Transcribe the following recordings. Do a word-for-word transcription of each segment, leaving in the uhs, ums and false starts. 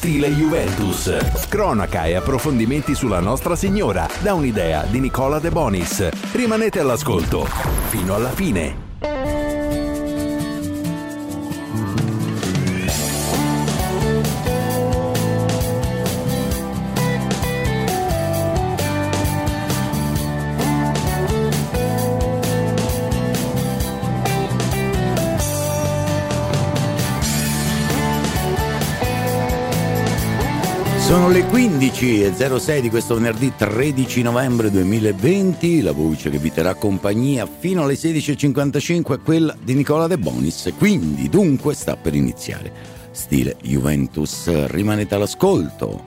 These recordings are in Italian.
Stile Juventus. Cronaca e approfondimenti sulla Nostra Signora, da un'idea di Nicola De Bonis. Rimanete all'ascolto fino alla fine. Sono le quindici e zero sei di questo venerdì tredici novembre duemilaventi. La voce che vi terrà compagnia fino alle sedici e cinquantacinque è quella di Nicola De Bonis. Quindi, dunque, sta per iniziare Stile Juventus. Rimanete all'ascolto.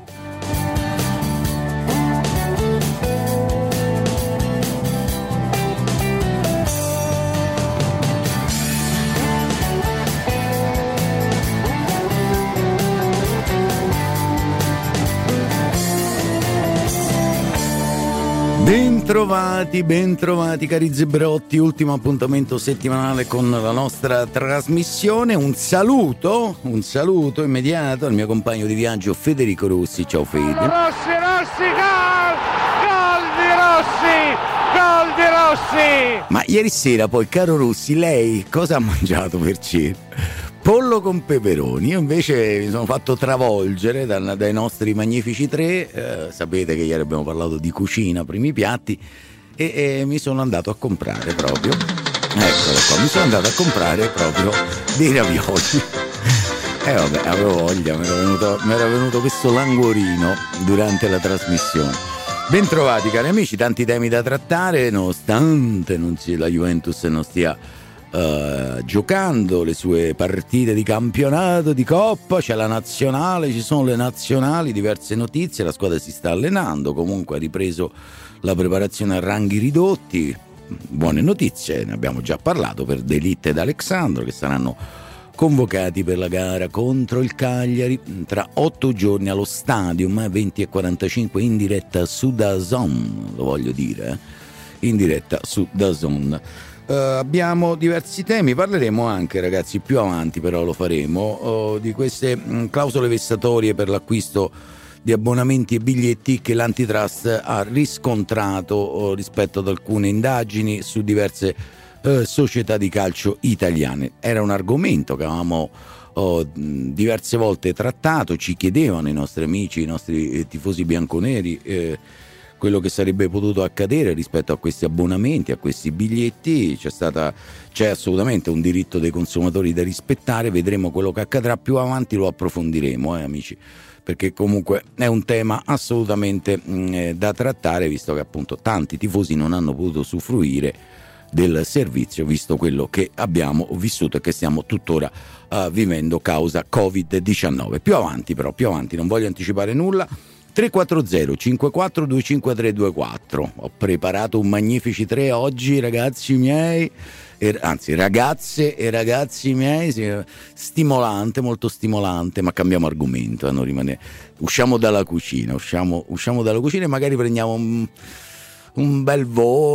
Bentrovati, bentrovati cari zebrotti, ultimo appuntamento settimanale con la nostra trasmissione. Un saluto, un saluto immediato al mio compagno di viaggio Federico Rossi. Ciao Fede. Rossi, Rossi, gol! Gol di Rossi! Gol di Rossi! Ma ieri sera poi, caro Rossi, lei cosa ha mangiato per cena? Pollo con peperoni. Io invece mi sono fatto travolgere dal, dai nostri magnifici tre. Eh, sapete che ieri abbiamo parlato di cucina, primi piatti, e, e mi sono andato a comprare proprio, eccolo qua, mi sono andato a comprare proprio dei ravioli. E eh, vabbè, avevo voglia, mi era venuto, mi era venuto questo languorino durante la trasmissione. Bentrovati cari amici, tanti temi da trattare, nonostante non si, la Juventus non stia Uh, giocando le sue partite di campionato, di coppa. C'è la nazionale, ci sono le nazionali, diverse notizie, la squadra si sta allenando, comunque ha ripreso la preparazione a ranghi ridotti. Buone notizie, ne abbiamo già parlato per De Ligt ed Alexandro, che saranno convocati per la gara contro il Cagliari tra otto giorni allo Stadium, venti e quarantacinque in diretta su DAZN, lo voglio dire, eh? in diretta su DAZN. Uh, abbiamo diversi temi, parleremo anche, ragazzi, più avanti però lo faremo, uh, di queste mh, clausole vessatorie per l'acquisto di abbonamenti e biglietti che l'antitrust ha riscontrato uh, rispetto ad alcune indagini su diverse uh, società di calcio italiane. Era un argomento che avevamo uh, diverse volte trattato, ci chiedevano i nostri amici, i nostri eh, tifosi bianconeri eh, quello che sarebbe potuto accadere rispetto a questi abbonamenti, a questi biglietti. C'è stata, c'è assolutamente un diritto dei consumatori da rispettare, vedremo quello che accadrà più avanti, lo approfondiremo, eh, amici, perché comunque è un tema assolutamente mh, da trattare, visto che appunto tanti tifosi non hanno potuto usufruire del servizio, visto quello che abbiamo vissuto e che stiamo tuttora uh, vivendo causa covid diciannove. Più avanti però, più avanti, non voglio anticipare nulla. tre quattro zero cinque quattro due cinque tre due quattro. Ho preparato un magnifici tre oggi, ragazzi miei, e, anzi ragazze e ragazzi miei, stimolante, molto stimolante, ma cambiamo argomento, eh, non rimane... usciamo dalla cucina, usciamo, usciamo dalla cucina e magari prendiamo un, un bel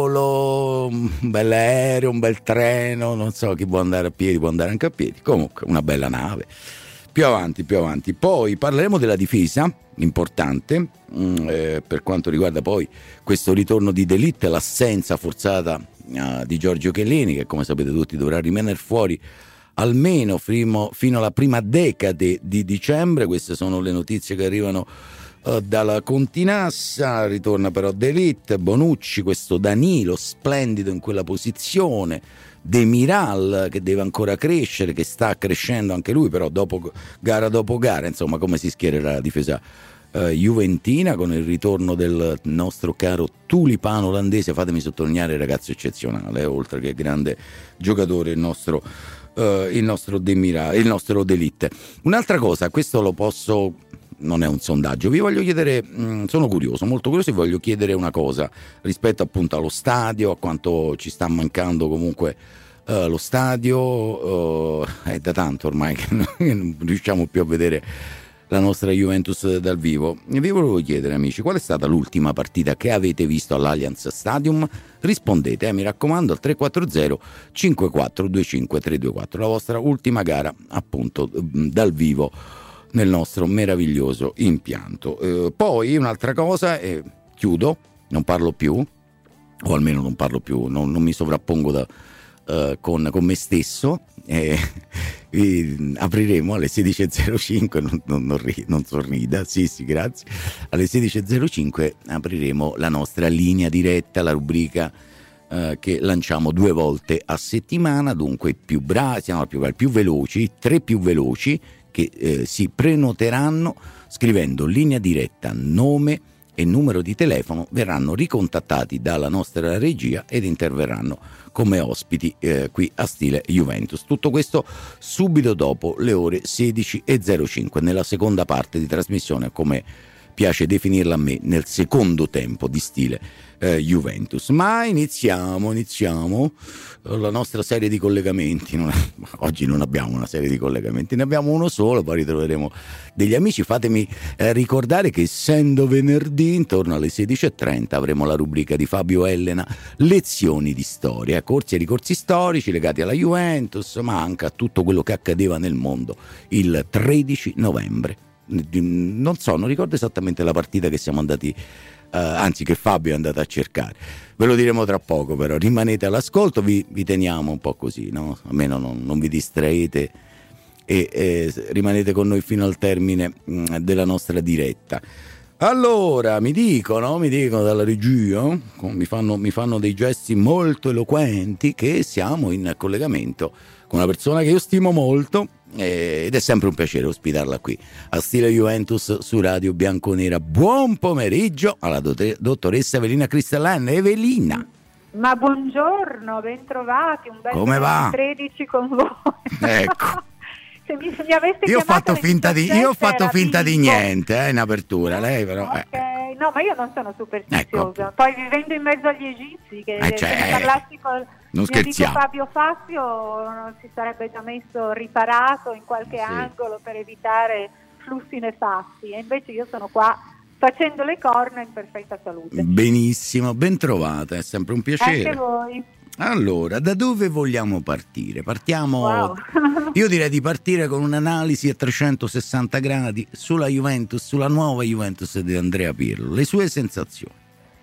volo, un bel aereo, un bel treno, non so, chi può andare a piedi può andare anche a piedi, comunque una bella nave. Più avanti, più avanti. Poi parleremo della difesa, importante, mh, eh, per quanto riguarda poi questo ritorno di De Ligt, l'assenza forzata uh, di Giorgio Chiellini, che come sapete tutti dovrà rimanere fuori almeno fino, fino alla prima decade di dicembre. Queste sono le notizie che arrivano uh, dalla Continassa. Ritorna però De Ligt, Bonucci, questo Danilo splendido in quella posizione, Demiral che deve ancora crescere, che sta crescendo anche lui, però dopo gara dopo gara, insomma, come si schiererà la difesa uh, juventina con il ritorno del nostro caro tulipano olandese, fatemi sottolineare, ragazzo eccezionale, eh, oltre che grande giocatore il nostro uh, il nostro Demiral, il nostro De Ligt. Un'altra cosa, questo lo posso, non è un sondaggio, vi voglio chiedere, mh, sono curioso, molto curioso, e voglio chiedere una cosa rispetto appunto allo stadio, a quanto ci sta mancando comunque uh, lo stadio, uh, è da tanto ormai che non riusciamo più a vedere la nostra Juventus dal vivo. E vi volevo chiedere, amici, qual è stata l'ultima partita che avete visto all'Allianz Stadium? Rispondete, eh, mi raccomando, al tre quattro zero cinque quattro due cinque tre due quattro, la vostra ultima gara appunto dal vivo nel nostro meraviglioso impianto. Eh, poi un'altra cosa, eh, chiudo, non parlo più, o almeno non parlo più, non, non mi sovrappongo da, uh, con, con me stesso. Eh, eh, apriremo alle sedici e zero cinque, non, non, non, ri, non sorrida, sì sì grazie, alle sedici e zero cinque apriremo la nostra linea diretta, la rubrica uh, che lanciamo due volte a settimana, dunque più bravi, siamo più, più veloci, tre più veloci che eh, si prenoteranno scrivendo linea diretta, nome e numero di telefono, verranno ricontattati dalla nostra regia ed interverranno come ospiti eh, qui a Stile Juventus. Tutto questo subito dopo le ore sedici e zero cinque, nella seconda parte di trasmissione, come piace definirla a me, nel secondo tempo di Stile eh, Juventus. Ma iniziamo, iniziamo la nostra serie di collegamenti. Non, oggi non abbiamo una serie di collegamenti, ne abbiamo uno solo, poi ritroveremo degli amici. Fatemi eh, ricordare che essendo venerdì, intorno alle sedici e trenta, avremo la rubrica di Fabio Elena, lezioni di storia, corsi e ricorsi storici legati alla Juventus, ma anche a tutto quello che accadeva nel mondo il tredici novembre. Non so, non ricordo esattamente la partita che siamo andati, uh, anzi che Fabio è andato a cercare, ve lo diremo tra poco, però rimanete all'ascolto, vi, vi teniamo un po' così, no? Almeno non, non vi distraete e, e rimanete con noi fino al termine mh, della nostra diretta. Allora, mi dicono, mi dicono dalla regia, mi fanno, mi fanno dei gesti molto eloquenti, che siamo in collegamento con una persona che io stimo molto, ed è sempre un piacere ospitarla qui a Stile Juventus su Radio Bianconera. Buon pomeriggio alla dott- dottoressa Evelina Cristellan. Evelina, ma buongiorno, bentrovati, un bel come va? tredici con voi. Ecco. Se mi, se mi aveste io ho fatto finta di io ho fatto finta di vinco. niente eh, in apertura, lei però okay. eh. No, ma io non sono superstiziosa, ecco. Poi vivendo in mezzo agli egizi, che eh, se cioè, ne parlassi con non mio amico scherziamo. Fabio Fazio, non si sarebbe già messo riparato in qualche sì. angolo per evitare flussi nefasti, e invece io sono qua facendo le corna in perfetta salute. Benissimo, ben trovata, è sempre un piacere. Anche voi. Allora, da dove vogliamo partire? Partiamo, wow. Io direi di partire con un'analisi a trecentosessanta gradi sulla Juventus, sulla nuova Juventus di Andrea Pirlo. Le sue sensazioni?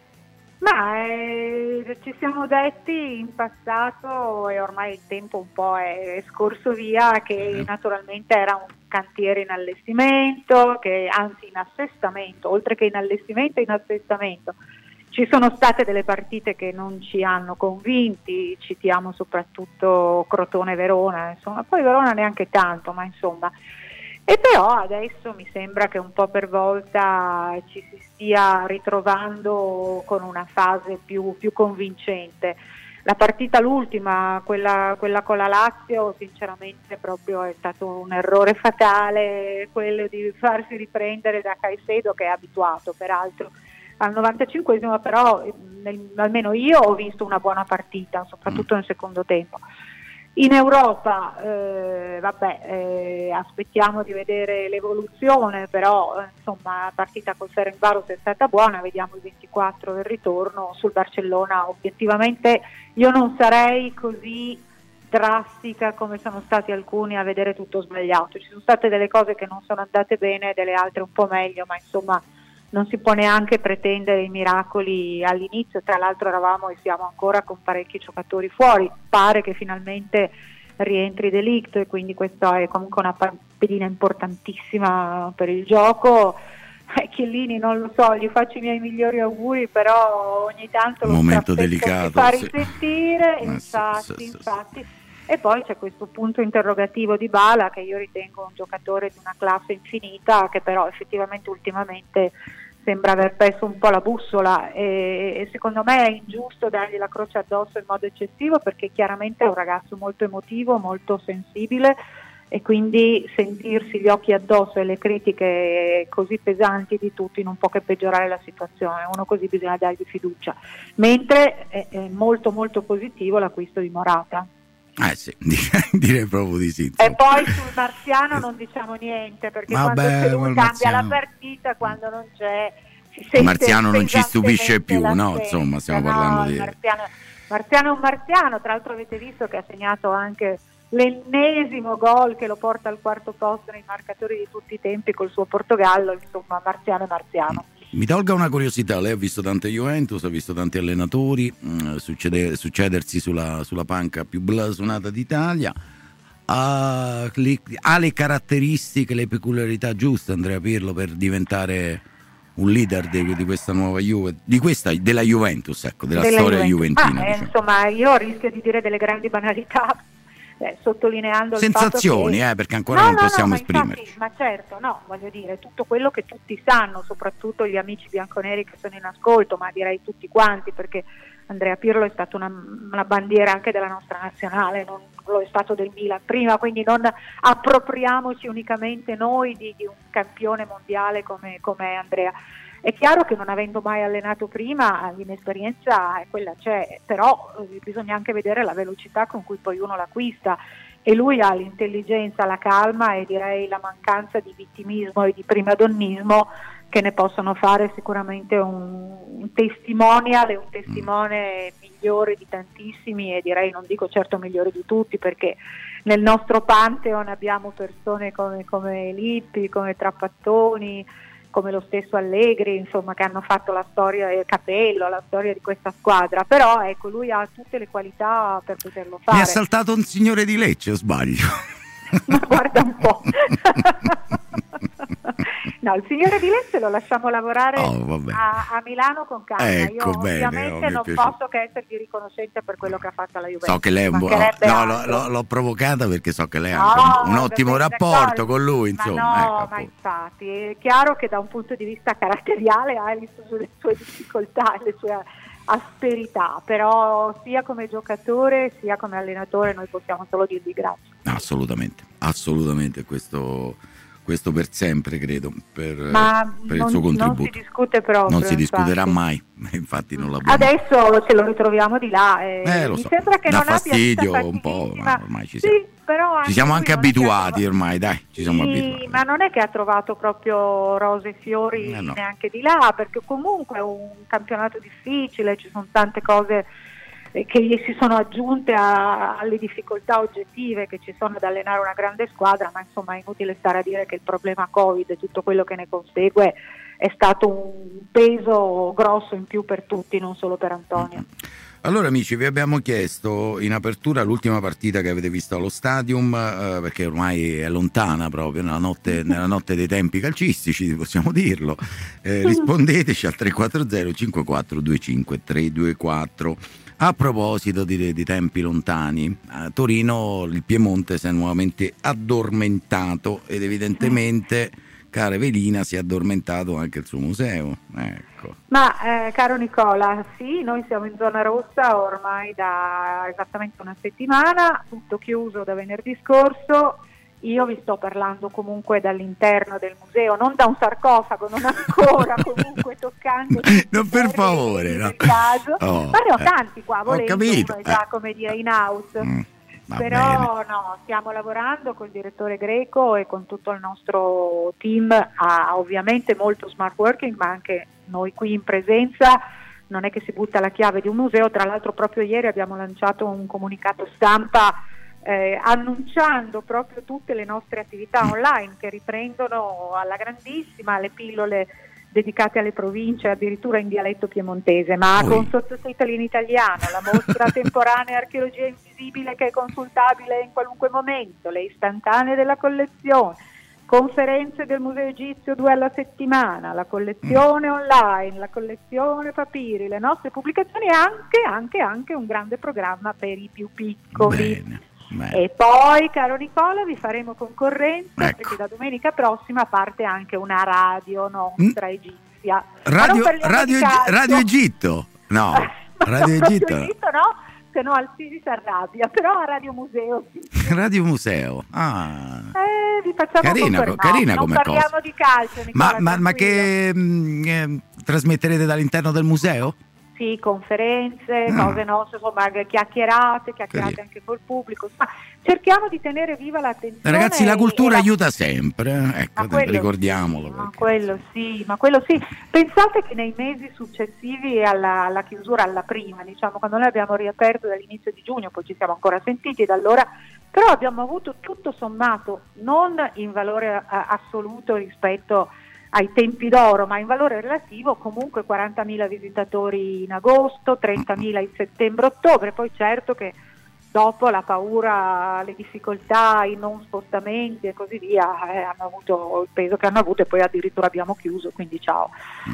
Ma eh, ci siamo detti in passato, e ormai il tempo un po' è scorso via, che eh. naturalmente era un cantiere in allestimento, che anzi in assestamento, oltre che in allestimento, in assestamento. Ci sono state delle partite che non ci hanno convinti, citiamo soprattutto Crotone-Verona, insomma, poi Verona neanche tanto, ma insomma. E però adesso mi sembra che un po' per volta ci si stia ritrovando con una fase più, più convincente. La partita, l'ultima, quella, quella con la Lazio, sinceramente proprio è stato un errore fatale, quello di farsi riprendere da Caicedo, che è abituato peraltro al novantacinquesimo, però nel, almeno io ho visto una buona partita, soprattutto nel secondo tempo. In Europa, eh, vabbè, eh, aspettiamo di vedere l'evoluzione, però eh, insomma la partita col Ferencváros è stata buona, vediamo il ventiquattro del ritorno. Sul Barcellona obiettivamente io non sarei così drastica come sono stati alcuni a vedere tutto sbagliato. Ci sono state delle cose che non sono andate bene, delle altre un po' meglio, ma insomma non si può neanche pretendere i miracoli all'inizio. Tra l'altro eravamo e siamo ancora con parecchi giocatori fuori, pare che finalmente rientri De Ligt, e quindi questa è comunque una pedina importantissima per il gioco. eh, Chiellini non lo so, gli faccio i miei migliori auguri, però ogni tanto lo momento delicato si fa sì. risentire, eh, infatti, sì, sì, infatti. E poi c'è questo punto interrogativo di Dybala, che io ritengo un giocatore di una classe infinita, che però effettivamente ultimamente sembra aver perso un po' la bussola, e, e secondo me è ingiusto dargli la croce addosso in modo eccessivo, perché chiaramente è un ragazzo molto emotivo, molto sensibile, e quindi sentirsi gli occhi addosso e le critiche così pesanti di tutti non può che peggiorare la situazione. Uno così bisogna dargli fiducia, mentre è, è molto molto positivo l'acquisto di Morata. Eh sì, direi proprio di sì. E poi sul Marziano non diciamo niente, perché Vabbè, quando lui cambia Marziano. la partita, quando non c'è, si sente il Marziano non ci stupisce più, l'assenza. no? Insomma, stiamo no, parlando di Marziano, Marziano è un Marziano, tra l'altro avete visto che ha segnato anche l'ennesimo gol che lo porta al quarto posto nei marcatori di tutti i tempi col suo Portogallo, insomma Marziano e Marziano. Mi tolga una curiosità, lei ha visto tante Juventus, ha visto tanti allenatori, mh, succede, succedersi sulla, sulla panca più blasonata d'Italia, ha le, ha le caratteristiche, le peculiarità giuste Andrea Pirlo per diventare un leader di, di questa nuova Juve, di questa, della Juventus, ecco, della, della storia Juventus. juventina. Ah, eh, diciamo. Insomma, io rischio di dire delle grandi banalità, eh, sottolineando sensazioni, il fatto che... eh, perché ancora no, non no, possiamo no, ma esprimerci. Infatti, ma certo, no, voglio dire, tutto quello che tutti sanno, soprattutto gli amici bianconeri che sono in ascolto, ma direi tutti quanti, perché Andrea Pirlo è stata una, una bandiera anche della nostra nazionale, non lo è stato del Milan prima, quindi non appropriamoci unicamente noi di, di un campione mondiale come, come Andrea. È chiaro che non avendo mai allenato prima l'inesperienza quella c'è, però eh, bisogna anche vedere la velocità con cui poi uno l'acquista, e lui ha l'intelligenza, la calma e direi la mancanza di vittimismo e di primadonnismo che ne possono fare sicuramente un, un testimonial e un testimone migliore di tantissimi, e direi, non dico certo migliore di tutti, perché nel nostro Pantheon abbiamo persone come, come Lippi, come Trapattoni, come lo stesso Allegri, insomma, che hanno fatto la storia, il Capello, la storia di questa squadra, però ecco, lui ha tutte le qualità per poterlo fare. Mi ha saltato un signore di Lecce, o sbaglio? Ma guarda un po'. No, il signore di Lecce lo lasciamo lavorare oh, a, a Milano con calma. Ecco, Io bene, ovviamente oh, non piaciuto. posso che essergli riconoscente per quello che ha fatto alla Juventus. So che lei è un buon... No, l'ho, l'ho, l'ho provocata perché so che lei ha no, un, un ottimo rapporto con lui, insomma. Ma no, ecco, ma infatti è chiaro che da un punto di vista caratteriale ha le sue, le sue difficoltà, le sue asperità, però sia come giocatore sia come allenatore noi possiamo solo dirgli grazie. Assolutamente, assolutamente, questo, questo per sempre, credo, per, Ma per non, il suo contributo. Non si discute proprio. Non si discuterà infatti. mai, infatti non l'abbiamo. Adesso ce lo ritroviamo di là. Eh, eh, lo mi so. sembra che dà non fastidio abbia un po', ma ormai ci siamo. Sì, però ci siamo anche abituati trovato... ormai, dai, ci siamo sì, abituati. Ma non è che ha trovato proprio rose e fiori eh no. neanche di là, perché comunque è un campionato difficile, ci sono tante cose che gli si sono aggiunte a, alle difficoltà oggettive che ci sono ad allenare una grande squadra, ma insomma è inutile stare a dire che il problema Covid e tutto quello che ne consegue è stato un peso grosso in più per tutti, non solo per Antonio. Allora amici, vi abbiamo chiesto in apertura l'ultima partita che avete visto allo Stadium, eh, perché ormai è lontana proprio, nella notte, nella notte dei tempi calcistici, possiamo dirlo. Eh, rispondeteci al tre quattro zero cinque quattro due cinque tre due quattro. A proposito di, di tempi lontani, a Torino il Piemonte si è nuovamente addormentato ed evidentemente, cara Evelina, si è addormentato anche il suo museo. Ecco. Ma eh, caro Nicola, sì, noi siamo in zona rossa ormai da esattamente una settimana, tutto chiuso da venerdì scorso. Io vi sto parlando comunque dall'interno del museo, non da un sarcofago, non ancora, comunque toccando. Non per favore, no. Caso. Oh, ma ne ho eh. tanti qua, volendo, ho capito. Uno è già eh. come dire in house. Mm, Però bene. no, stiamo lavorando col direttore Greco e con tutto il nostro team a ovviamente molto smart working, ma anche noi qui in presenza. Non è che si butta la chiave di un museo, tra l'altro proprio ieri abbiamo lanciato un comunicato stampa Eh, annunciando proprio tutte le nostre attività online che riprendono alla grandissima, le pillole dedicate alle province addirittura in dialetto piemontese, ma Ui. con sottotitoli in italiano, la mostra temporanea archeologia invisibile che è consultabile in qualunque momento, le istantanee della collezione, conferenze del Museo Egizio due alla settimana, la collezione mm. online, la collezione papiri, le nostre pubblicazioni e anche, anche, anche un grande programma per i più piccoli. Bene. Beh. E poi, caro Nicola, vi faremo concorrenza, ecco. perché da domenica prossima parte anche una radio nostra mm. egizia. Radio, radio, radio Egitto? No, Radio Egitto. Radio Egitto no, se no Alcidi si arrabbia, però a Radio Museo sì. Radio Museo, ah. Eh, vi facciamo carina, no, carina non come parliamo cosa. di calcio, Nicola, ma, ma, ma che mh, eh, trasmetterete dall'interno del museo? Sì, conferenze, ah. cose nostre, insomma, chiacchierate, chiacchierate Così. anche col pubblico. Ma cerchiamo di tenere viva l'attenzione. Ragazzi, la cultura la... aiuta sempre, ecco, ricordiamolo. Sì, ma quello sì, ma quello sì. Pensate che nei mesi successivi alla, alla chiusura, alla prima, diciamo, quando noi abbiamo riaperto dall'inizio di giugno, poi ci siamo ancora sentiti, da allora però abbiamo avuto tutto sommato, non in valore a- assoluto rispetto ai tempi d'oro, ma in valore relativo comunque quarantamila visitatori in agosto, trentamila in settembre-ottobre. Poi certo che dopo la paura, le difficoltà, i non spostamenti e così via eh, hanno avuto il peso che hanno avuto, e poi addirittura abbiamo chiuso, quindi ciao.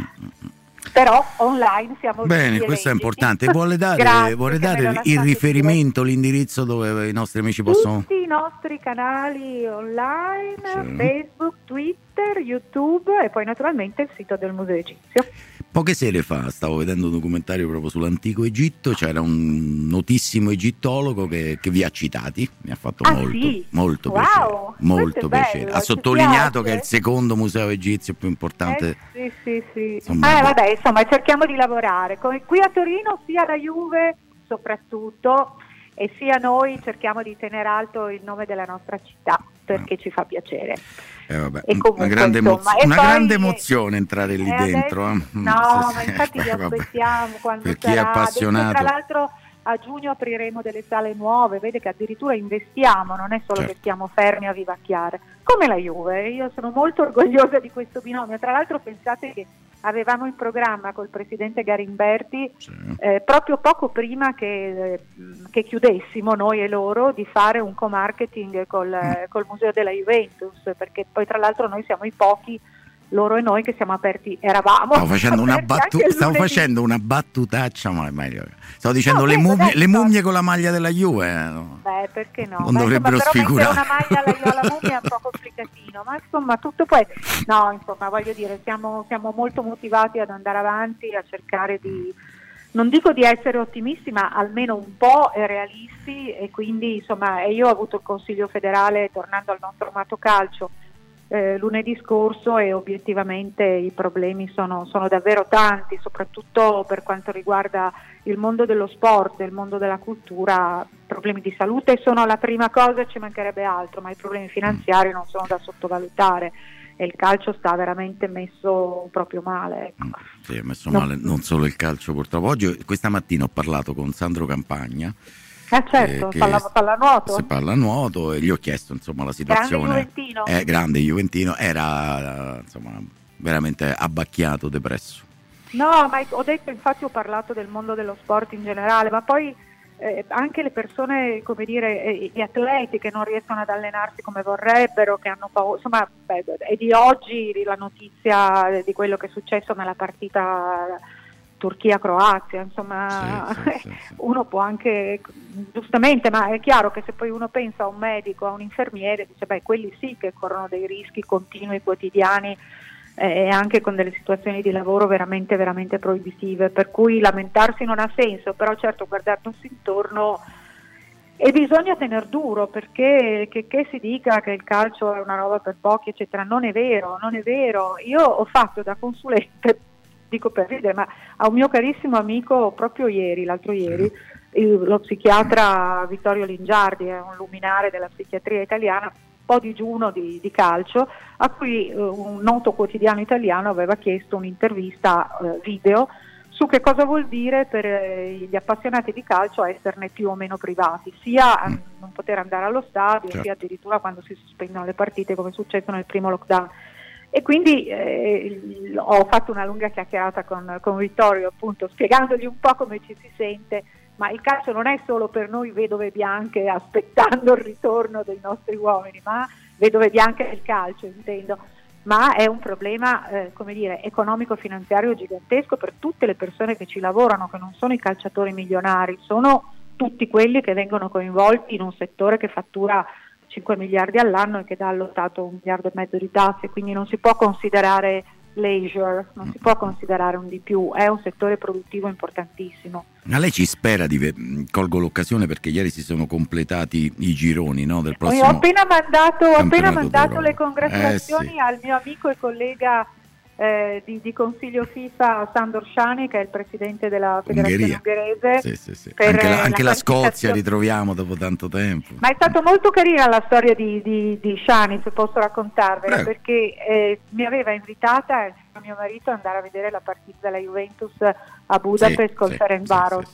Però online siamo bene, questo è importante. Vuole dare, Grazie, vuole che me dare lo il lasciate riferimento, l'indirizzo dove i nostri amici possono... Tutti i nostri canali online, Sì. Facebook, Twitter, YouTube e poi naturalmente il sito del Museo Egizio. Poche sere fa stavo vedendo un documentario proprio sull'antico Egitto, c'era un notissimo egittologo che, che vi ha citati, mi ha fatto Ah, molto, sì? molto Wow, piacere, molto questo è piacere. bello, Ha ci sottolineato piace. che è il secondo museo egizio più importante. Eh, sì, sì, sì. Insomma, eh, vabbè, insomma, cerchiamo di lavorare. Come qui a Torino, sia la Juve soprattutto, e sia noi cerchiamo di tenere alto il nome della nostra città, perché ci fa piacere. Eh, vabbè, E comunque, una grande, insomma, emozio- e una poi- grande emozione entrare lì E dentro. adesso- eh. no, Sì, ma sì, infatti vi eh, vabbè. aspettiamo quando Per chi sarà. è Adesso, appassionato, tra l'altro a giugno apriremo delle sale nuove, vede che addirittura investiamo, non è solo Certo. che stiamo fermi a vivacchiare, come la Juve. Io sono molto orgogliosa di questo binomio. Tra l'altro pensate che avevamo in programma col presidente Garimberti, sì. eh, proprio poco prima che, eh, che chiudessimo noi e loro, di fare un co-marketing col, eh, col Museo della Juventus, perché poi tra l'altro noi siamo i pochi, loro e noi, che siamo aperti, eravamo Stavo facendo una, aperti battu- anche il stavo lunedì. facendo una battutaccia, ma meglio. Stavo dicendo No, le, prego, mummie, dai, le no. mummie con la maglia della Juve. eh, no. Beh, perché no? Non Beh, dovrebbero insomma, però mettere sfigurare. una maglia alla, alla mummia è un po' complicatino, ma insomma tutto poi no, insomma voglio dire, siamo, siamo molto motivati ad andare avanti, a cercare di, non dico di essere ottimisti, ma almeno un po' realisti, e quindi insomma e io ho avuto il Consiglio federale, tornando al nostro amato calcio, Eh, lunedì scorso, e obiettivamente i problemi sono, sono davvero tanti, soprattutto per quanto riguarda il mondo dello sport, il mondo della cultura. Problemi di salute sono la prima cosa, ci mancherebbe altro, ma i problemi finanziari non sono da sottovalutare, e il calcio sta veramente messo proprio male, ecco. Mm, Sì, è messo No. male non solo il calcio purtroppo. Oggi, questa mattina ho parlato con Sandro Campagna. Eh certo, eh, che palla, pallanuoto. Si parla nuoto, e gli ho chiesto insomma la situazione. Grande juventino. Eh, grande juventino, era eh, insomma veramente abbacchiato, depresso. No, ma ho detto, infatti ho parlato del mondo dello sport in generale, ma poi eh, anche le persone, come dire, eh, gli atleti che non riescono ad allenarsi come vorrebbero, che hanno paura, insomma, beh, è di oggi la notizia di quello che è successo nella partita Turchia-Croazia, insomma, Sì, sì, sì, sì. uno può anche, giustamente, ma è chiaro che se poi uno pensa a un medico, a un infermiere, dice beh, quelli sì che corrono dei rischi continui, quotidiani, e anche con delle situazioni di lavoro veramente veramente proibitive, per cui lamentarsi non ha senso, però certo guardarsi intorno, e bisogna tener duro, perché che, che si dica che il calcio è una roba per pochi eccetera, non è vero, non è vero. Io ho fatto da consulente, dico per ridere, ma a un mio carissimo amico proprio ieri, l'altro ieri, il, lo psichiatra Vittorio Lingiardi, è un luminare della psichiatria italiana, po' digiuno di, di calcio, a cui eh, un noto quotidiano italiano aveva chiesto un'intervista eh, video su che cosa vuol dire per eh, gli appassionati di calcio esserne più o meno privati, sia a non poter andare allo stadio, Certo. sia addirittura quando si sospendono le partite, come è successo nel primo lockdown. E quindi eh, ho fatto una lunga chiacchierata con, con Vittorio, appunto, spiegandogli un po' come ci si sente, ma il calcio non è solo per noi vedove bianche aspettando il ritorno dei nostri uomini, ma vedove bianche del calcio, intendo, ma è un problema eh, come dire, economico-finanziario gigantesco per tutte le persone che ci lavorano, che non sono i calciatori milionari, sono tutti quelli che vengono coinvolti in un settore che fattura cinque miliardi all'anno e che dà allo Stato un miliardo e mezzo di tasse, quindi non si può considerare leisure, non si può considerare un di più, è un settore produttivo importantissimo. Ma lei ci spera di ve- colgo l'occasione perché ieri si sono completati i gironi, no, del Ho prossimo appena mandato, ho appena campionato mandato d'Europa. le congratulazioni Eh, sì. al mio amico e collega eh, di, di Consiglio FIFA Sandor Shani, che è il presidente della federazione Ungheria. ungherese. Sì, sì, sì. per, Anche la, eh, anche la la Scozia qualificazione. ritroviamo dopo tanto tempo. Ma è stata molto carina la storia di, di, di Shani, se posso raccontarvela, Prego. perché eh, mi aveva invitata insieme a mio marito ad andare a vedere la partita della Juventus a Budapest Sì, col sì, Ferencváros. sì, sì.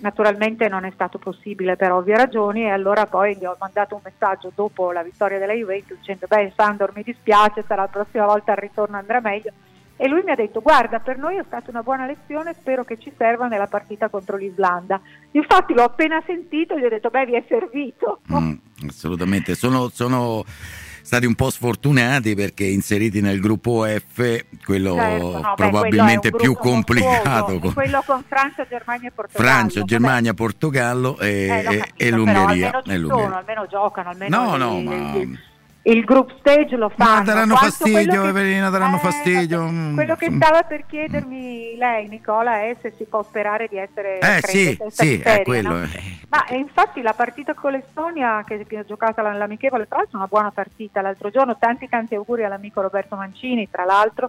Naturalmente non è stato possibile per ovvie ragioni, e allora poi gli ho mandato un messaggio dopo la vittoria della Juventus dicendo beh Sandor mi dispiace, sarà la prossima volta al ritorno andrà meglio, e lui mi ha detto guarda per noi è stata una buona lezione, spero che ci serva nella partita contro l'Islanda. Infatti l'ho appena sentito e gli ho detto beh vi è servito. Mm, assolutamente, sono, sono stati un po' sfortunati perché inseriti nel gruppo F, quello certo, no, probabilmente beh, quello più complicato, con... quello con Francia, Germania e Portogallo. Francia, Germania, Portogallo e, eh, capito, e l'Ungheria. Però almeno ci e sono, l'Ungheria. almeno giocano, almeno No, il, no, il, ma... il, il group stage lo fanno. Ma daranno Quanto fastidio, che, Evelina, daranno eh, fastidio. Vabbè, quello che stava per chiedermi lei, Nicola, è se si può sperare di essere eh sì, sì, serie, è quello. no? Eh. Ma eh, infatti la partita con l'Estonia che, che ha giocato l'amichevole, tra l'altro una buona partita l'altro giorno, tanti tanti auguri all'amico Roberto Mancini, tra l'altro.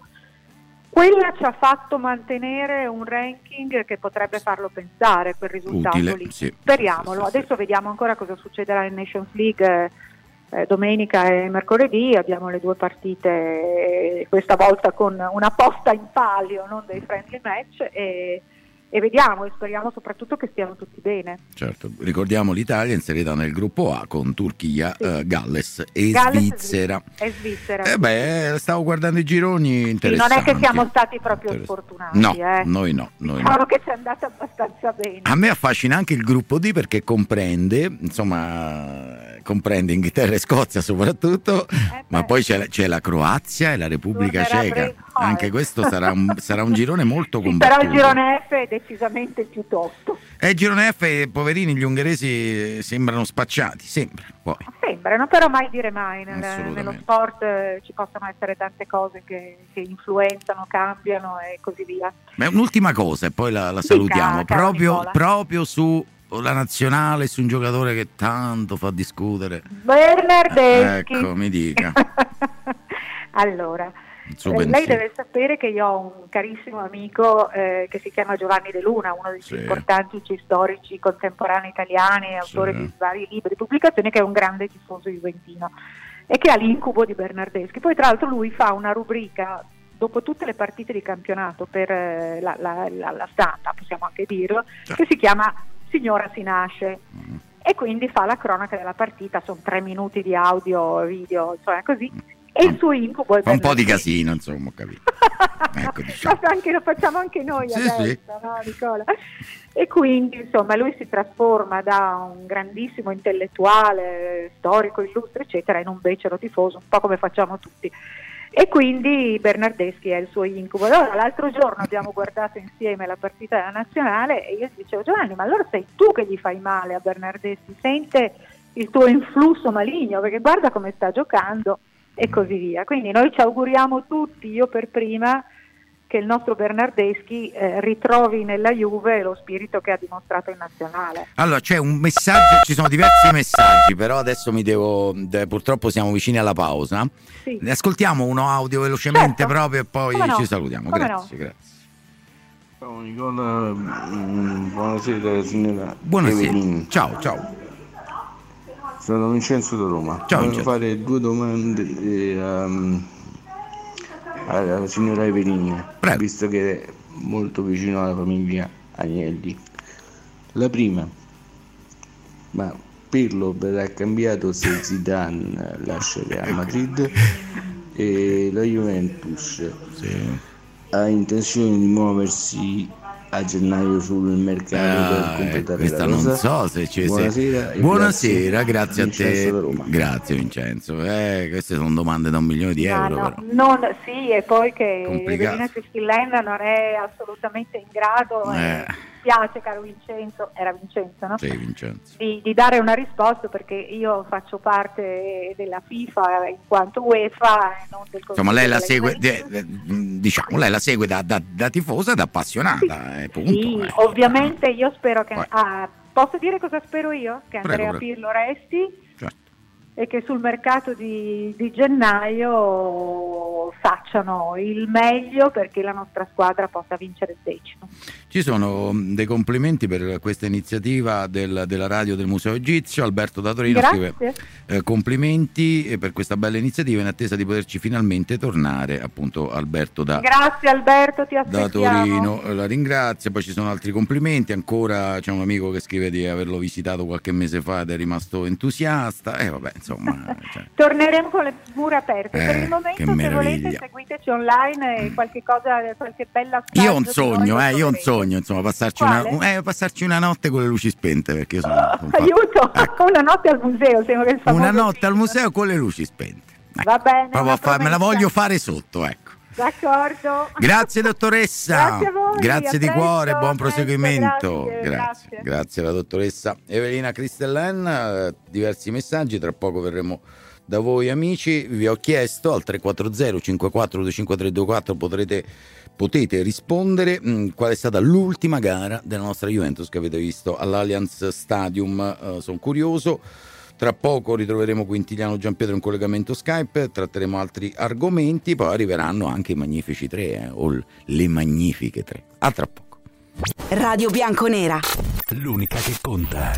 Quella ci ha fatto mantenere un ranking che potrebbe farlo pensare, quel risultato utile, lì. Sì, Speriamolo. sì, sì, Adesso sì. vediamo ancora cosa succederà in Nations League eh, domenica e mercoledì. Abbiamo le due partite, eh, questa volta con una posta in palio, non dei friendly match, e, e vediamo e speriamo soprattutto che stiano tutti bene. Certo, ricordiamo l'Italia inserita nel gruppo A con Turchia, Sì. eh, Galles e Galles Svizzera. E Svizzera. Eh beh, stavo guardando i gironi Sì, interessanti. non è che siamo stati proprio Interess- sfortunati. No, eh. noi no, noi Diciamo no. che ci è andata abbastanza bene. A me affascina anche il gruppo D perché comprende, insomma, comprende Inghilterra e Scozia soprattutto, Eh ma beh. poi c'è la, c'è la Croazia e la Repubblica Tornerà Ceca. Braveheart. Anche questo sarà un, sarà un girone molto Sì, combattuto. però il girone F è decisamente più tosto. E il girone F, poverini, gli ungheresi sembrano spacciati, sembra. Poi. Sembrano, però mai dire mai. Nel, Assolutamente. nello sport eh, ci possono essere tante cose che, che influenzano, cambiano e così via. Beh, un'ultima cosa e poi la, la Dica, salutiamo. caro Proprio, Nicola. proprio su la nazionale, su un giocatore che tanto fa discutere. Bernardeschi. Ecco, mi dica. Allora, Il suo eh, lei pensiero. deve sapere che io ho un carissimo amico eh, che si chiama Giovanni De Luna, uno dei Sì. più importanti storici contemporanei italiani, autore Sì. di vari libri, pubblicazioni, che è un grande tifoso juventino e che ha l'incubo di Bernardeschi. Poi tra l'altro lui fa una rubrica dopo tutte le partite di campionato per eh, la, la, la, la stampa, possiamo anche dirlo, Sì. che si chiama Signora si nasce. Mm. E quindi fa la cronaca della partita, sono tre minuti di audio, video, insomma così, e il suo incubo è Fa un po' di Bernardeschi. casino, insomma, ho capito. Ecco, diciamo. Ma anche, lo facciamo anche noi Sì, adesso, sì. no, Nicola? E quindi insomma lui si trasforma da un grandissimo intellettuale, storico, illustre, eccetera, in un becero tifoso, un po' come facciamo tutti. E quindi Bernardeschi è il suo incubo. Allora l'altro giorno abbiamo guardato insieme la partita della nazionale e io gli dicevo Giovanni, ma allora sei tu che gli fai male a Bernardeschi, sente il tuo influsso maligno perché guarda come sta giocando e così via. Quindi noi ci auguriamo tutti, io per prima, che il nostro Bernardeschi eh, ritrovi nella Juve lo spirito che ha dimostrato in nazionale. Allora c'è un messaggio, ci sono diversi messaggi, però adesso mi devo, de- purtroppo siamo vicini alla pausa. Sì. Ne ascoltiamo uno audio velocemente Certo. proprio e poi Come no? ci salutiamo. Come Grazie, no? grazie. Ciao Nicola, mm, buonasera signora Buonasera. Evelini. Ciao, ciao. Sono Vincenzo da Roma. Ciao, Voglio Vincenzo. fare due domande eh, um, alla signora Evelini, Prego. visto che è molto vicino alla famiglia Agnelli. La prima, ma Pirlo verrà cambiato se Zidane lascia Real Madrid e la Juventus Sì. ha intenzione di muoversi a gennaio sul mercato per Ah, eh, completare questa la non rosa. so se ci Buonasera, e Buonasera, grazie, Vincenzo a da te. Roma. Grazie Vincenzo. Eh, queste sono domande da un milione di Ma euro. no, Però. non, sì, e poi che Complicato. Evelina Cestillen non è assolutamente in grado, Eh. eh. mi spiace caro Vincenzo, era Vincenzo, no? Sì, Vincenzo. Di, di dare una risposta perché io faccio parte della FIFA in quanto UEFA e non del Insomma, lei la Consiglio segue, della Juventus. de- de- diciamo, lei la segue da, da, da tifosa, da appassionata, eh, punto. Sì, eh. ovviamente io spero che... Poi. ah, posso dire cosa spero io? Che Prego, Andrea prego. Pirlo resti Certo. e che sul mercato di, di gennaio facciano il meglio perché la nostra squadra possa vincere il decimo. Ci sono dei complimenti per questa iniziativa del, della radio del Museo Egizio. Alberto da Torino Grazie. scrive eh, complimenti per questa bella iniziativa, in attesa di poterci finalmente tornare. Appunto Alberto da, Grazie Alberto, ti da aspettiamo. Torino eh, la ringrazio. Poi ci sono altri complimenti ancora, c'è un amico che scrive di averlo visitato qualche mese fa ed è rimasto entusiasta e eh, vabbè insomma cioè. Torneremo con le mura aperte. Eh, Per il che momento, se meraviglia. volete, seguiteci online e qualche cosa, qualche bella Io ho un assaggio sogno, di noi eh, io ho un lo sogno, insomma, passarci una, Quale? eh, passarci una notte con le luci spente, perché io sono, sono fatto- Aiuto, Ecco, una notte al museo, sembra che il famoso una notte al film. museo con le luci spente. Ecco, Va bene, proprio una a far- me la promessa. voglio fare sotto, ecco. D'accordo. Grazie dottoressa. Grazie a voi, Grazie a di presto, cuore, a buon presto, proseguimento. grazie, Grazie, grazie. grazie alla dottoressa Evelina Cristellan. Eh, diversi messaggi, tra poco verremo da voi amici. Vi ho chiesto al tre quattro zero cinque quattro due cinque tre due quattro potrete potete rispondere mh, qual è stata l'ultima gara della nostra Juventus che avete visto all'Allianz Stadium. Eh, sono curioso. Tra poco ritroveremo Quintiliano Giampietro in collegamento Skype, tratteremo altri argomenti, poi arriveranno anche i magnifici tre, eh, o le magnifiche tre. A tra poco. Radio Bianconera. L'unica che conta.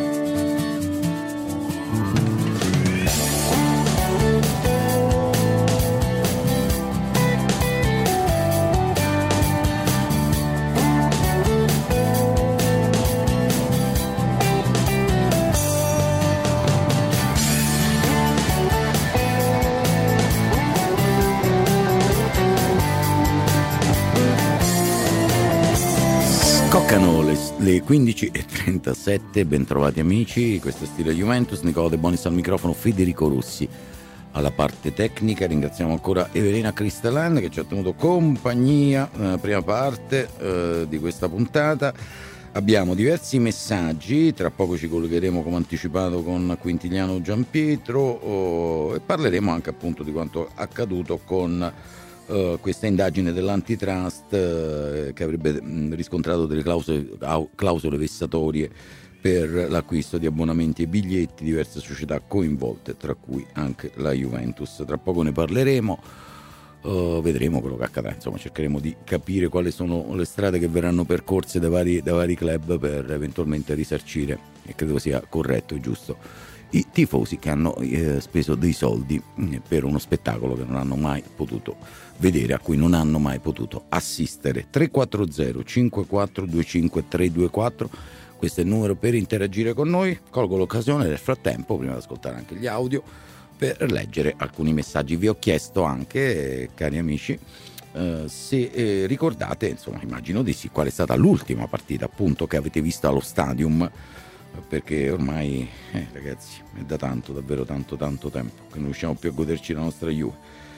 Scoccano le, le quindici e trentasette, bentrovati amici, questo è Stile Juventus, Nicola De Bonis al microfono, Federico Rossi alla parte tecnica. Ringraziamo ancora Evelina Cristellan che ci ha tenuto compagnia nella prima parte eh, di questa puntata. Abbiamo diversi messaggi, tra poco ci collegheremo come anticipato con Quintiliano Giampietro oh, e parleremo anche appunto di quanto accaduto con Uh, questa indagine dell'antitrust uh, che avrebbe mh, riscontrato delle clausole, clausole vessatorie per l'acquisto di abbonamenti e biglietti, diverse società coinvolte, tra cui anche la Juventus. Tra poco ne parleremo, uh, vedremo quello che accadrà, insomma cercheremo di capire quali sono le strade che verranno percorse da vari, da vari club per eventualmente risarcire, e credo sia corretto e giusto, i tifosi che hanno eh, speso dei soldi eh, per uno spettacolo che non hanno mai potuto vedere, a cui non hanno mai potuto assistere. Tre quattro zero cinque quattro due cinque tre due quattro, questo è il numero per interagire con noi. Colgo l'occasione nel frattempo, prima di ascoltare anche gli audio, per leggere alcuni messaggi. Vi ho chiesto anche, eh, cari amici, eh, se eh, ricordate, insomma immagino di sì, qual è stata l'ultima partita appunto che avete visto allo Stadium, perché ormai eh, ragazzi è da tanto, davvero tanto tanto tempo che non riusciamo più a goderci la nostra Juve.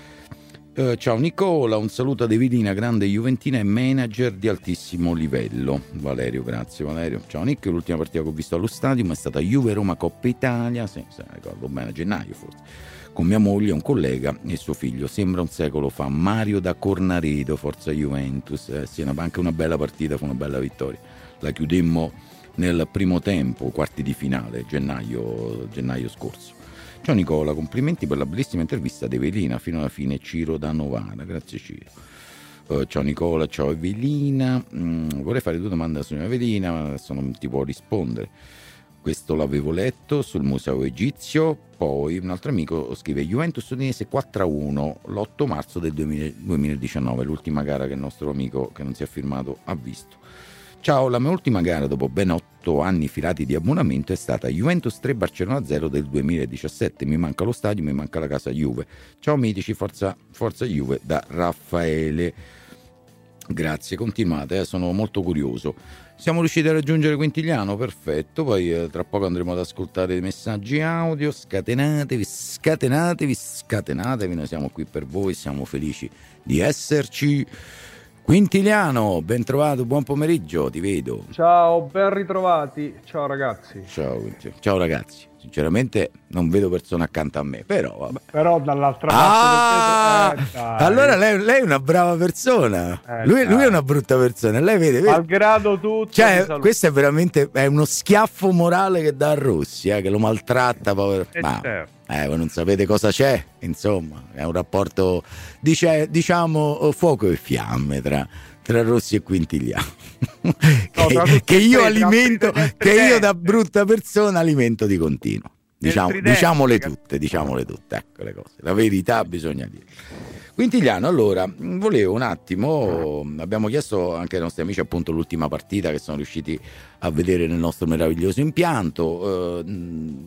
Eh, ciao Nicola, un saluto ad Evelina, grande juventina e manager di altissimo livello. Valerio, grazie Valerio. Ciao Nick, l'ultima partita che ho visto allo Stadium è stata Juve-Roma Coppa Italia, se, se ricordo bene, a gennaio forse, con mia moglie, un collega e suo figlio. Sembra un secolo fa. Mario da Cornaredo, forza Juventus. Eh, sì, anche una bella partita, fu una bella vittoria. La chiudemmo nel primo tempo, quarti di finale, gennaio, gennaio scorso. Ciao Nicola, complimenti per la bellissima intervista di Evelina fino alla fine. Ciro da Novara, grazie Ciro. Uh, ciao Nicola, ciao Evelina. Mm, vorrei fare due domande alla signora Evelina, ma adesso non ti può rispondere. Questo l'avevo letto sul Museo Egizio. Poi un altro amico scrive Juventus Udinese quattro a uno l'otto marzo del duemiladiciannove, l'ultima gara che il nostro amico che non si è firmato ha visto. Ciao, la mia ultima gara dopo ben otto anni filati di abbonamento è stata Juventus tre Barcellona zero del duemiladiciassette. Mi manca lo stadio, mi manca la casa Juve. Ciao mitici, forza, forza Juve da Raffaele. Grazie, continuate, eh, sono molto curioso. Siamo riusciti a raggiungere Quintiliano, perfetto. Poi eh, tra poco andremo ad ascoltare i messaggi audio. Scatenatevi, scatenatevi, scatenatevi. Noi siamo qui per voi, siamo felici di esserci. Quintiliano, ben trovato, buon pomeriggio, ti vedo. Ciao, ben ritrovati. Ciao ragazzi. Ciao, ciao ragazzi. Sinceramente non vedo persone accanto a me, però vabbè. Però dall'altra ah, parte del vetro, eh, allora lei, lei è una brava persona. Eh, lui, lui è una brutta persona. Lei vede, vede. Malgrado tutto. Cioè, questo è veramente è uno schiaffo morale che dà a Rossi, eh, che lo maltratta, povero. Eh, Ma, certo. eh, voi non sapete cosa c'è, insomma, è un rapporto, dice, diciamo, fuoco e fiamme tra, tra Rossi e Quintiliano. che, no, che io tre, alimento, nel che io tridente. da brutta persona alimento di continuo. Diciamo, tridente, diciamole che- tutte, diciamole tutte, ecco le cose. La verità bisogna dire. Quintiliano, allora, volevo un attimo, abbiamo chiesto anche ai nostri amici appunto l'ultima partita che sono riusciti a vedere nel nostro meraviglioso impianto. Eh,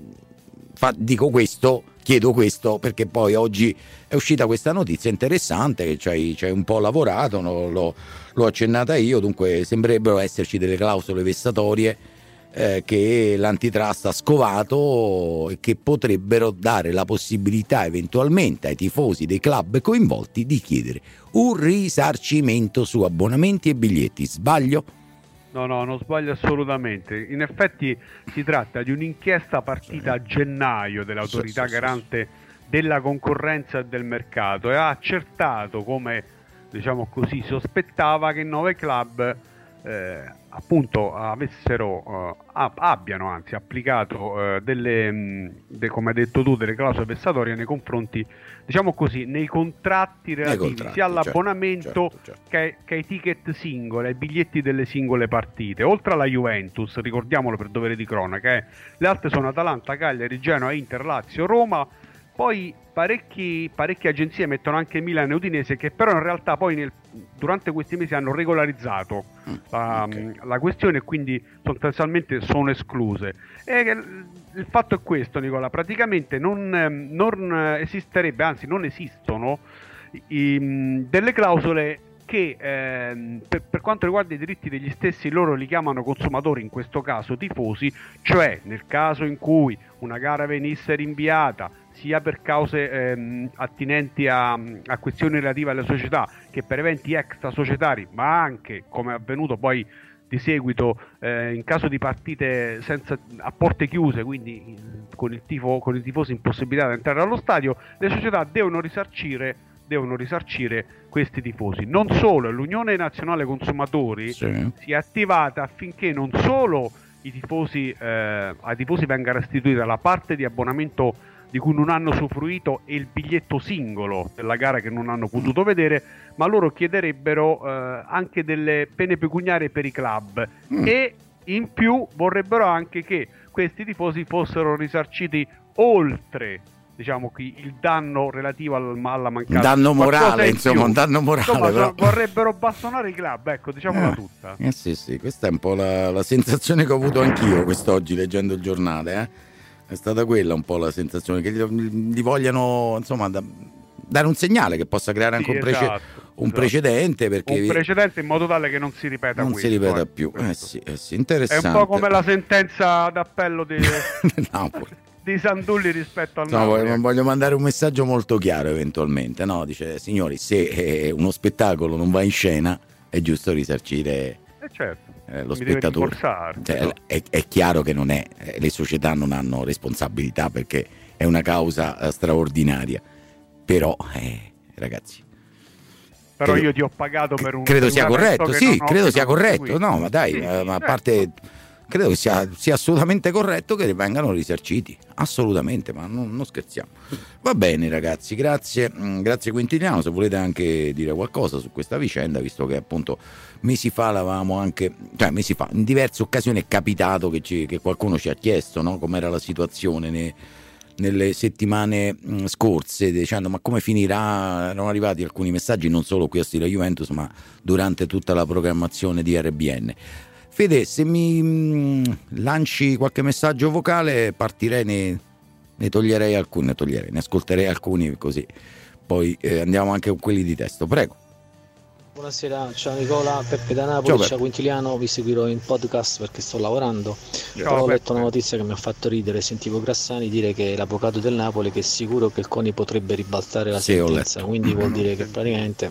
fa, dico questo, chiedo questo perché poi oggi è uscita questa notizia interessante che ci hai, ci hai un po' lavorato, no? l'ho, l'ho accennata io, dunque sembrerebbero esserci delle clausole vessatorie eh, che l'antitrust ha scovato e che potrebbero dare la possibilità eventualmente ai tifosi dei club coinvolti di chiedere un risarcimento su abbonamenti e biglietti. Sbaglio? No, no, non sbaglio assolutamente. In effetti si tratta di un'inchiesta partita a gennaio dell'autorità Sì, sì, sì, garante della concorrenza e del mercato e ha accertato, come diciamo così sospettava, che nove club eh, appunto avessero eh, ab- abbiano anzi applicato eh, delle mh, de, come hai detto tu, delle clausole vessatorie nei confronti, diciamo così, nei contratti relativi contratti, sia all'abbonamento certo, certo, certo. Che, che ai ticket singoli, ai biglietti delle singole partite. Oltre alla Juventus, ricordiamolo per dovere di cronaca, eh, le altre sono Atalanta, Cagliari, Genoa, Inter, Lazio, Roma. Poi parecchi, parecchie agenzie mettono anche Milan e Udinese, che però in realtà poi nel, durante questi mesi hanno regolarizzato Mm, la, ok. la questione e quindi sostanzialmente sono escluse. E il, il fatto è questo, Nicola, praticamente non, ehm, non esisterebbe, anzi non esistono i, delle clausole che ehm, per, per quanto riguarda i diritti degli stessi, loro li chiamano consumatori, in questo caso tifosi, cioè nel caso in cui una gara venisse rinviata sia per cause ehm, attinenti a, a questioni relative alle società che per eventi extra societari, ma anche, come è avvenuto poi di seguito eh, in caso di partite senza, a porte chiuse, quindi con il tifo, con i tifosi impossibilitati di entrare allo stadio, le società devono risarcire devono risarcire questi tifosi. Non solo, l'Unione Nazionale Consumatori Sì. si è attivata affinché non solo i tifosi, eh, ai tifosi venga restituita la parte di abbonamento di cui non hanno usufruito e il biglietto singolo della gara che non hanno potuto vedere, ma loro chiederebbero eh, anche delle pene pecuniarie per i club Mm. e in più vorrebbero anche che questi tifosi fossero risarciti oltre, diciamo qui, il danno relativo al, alla mancata Un danno qualcosa morale, in insomma, più. un danno morale, Insomma, però. vorrebbero bastonare i club, ecco, diciamola Eh, tutta. Eh sì, sì, questa è un po' la, la sensazione che ho avuto anch'io quest'oggi leggendo il giornale, eh. È stata quella un po' la sensazione che gli, gli vogliano, insomma, da, dare un segnale che possa creare anche Sì, un, prece- esatto, un esatto. precedente, perché Un precedente in modo tale che non si ripeta non questo, si ripeta eh, più. Eh questo. sì, eh sì, È interessante. un po' come la sentenza d'appello di, Napoli. di Sandulli rispetto al No, Napoli. voglio, voglio mandare un messaggio molto chiaro eventualmente, no? Dice, signori, se eh, uno spettacolo non va in scena è giusto risarcire Eh, certo. eh, lo Mi deve spettatore. rimborsare, Cioè, no? è, è chiaro che non è, eh, le società non hanno responsabilità perché è una causa eh, straordinaria, però eh, ragazzi, Però credo- io ti ho pagato per un credo per sia un evento corretto, che sì, non ho- credo che sia non ho corretto, seguito. no, ma dai, Sì, eh, ma a certo. parte credo che sia, sia assolutamente corretto che vengano risarciti, assolutamente, ma non, non scherziamo. Va bene ragazzi, grazie, mm, grazie Quintiliano, se volete anche dire qualcosa su questa vicenda, visto che appunto mesi fa l'avevamo anche, cioè mesi fa, in diverse occasioni è capitato che, ci, che qualcuno ci ha chiesto, no, com'era la situazione ne, nelle settimane mh, scorse, dicendo ma come finirà, erano arrivati alcuni messaggi non solo qui a Stile Juventus ma durante tutta la programmazione di R B N. Fede, se mi mh, lanci qualche messaggio vocale partirei, ne, ne toglierei alcuni, ne toglierei, ne ascolterei alcuni così poi eh, andiamo anche con quelli di testo, prego. Buonasera, ciao Nicola, Peppe da Napoli, Ciao, ciao, Peppe. Quintiliano, vi seguirò in podcast perché sto lavorando. Però ho Peppe. letto una notizia che mi ha fatto ridere, sentivo Grassani dire che l'avvocato del Napoli che è sicuro che il CONI potrebbe ribaltare la Sì, ho sentenza, letto. quindi vuol dire che praticamente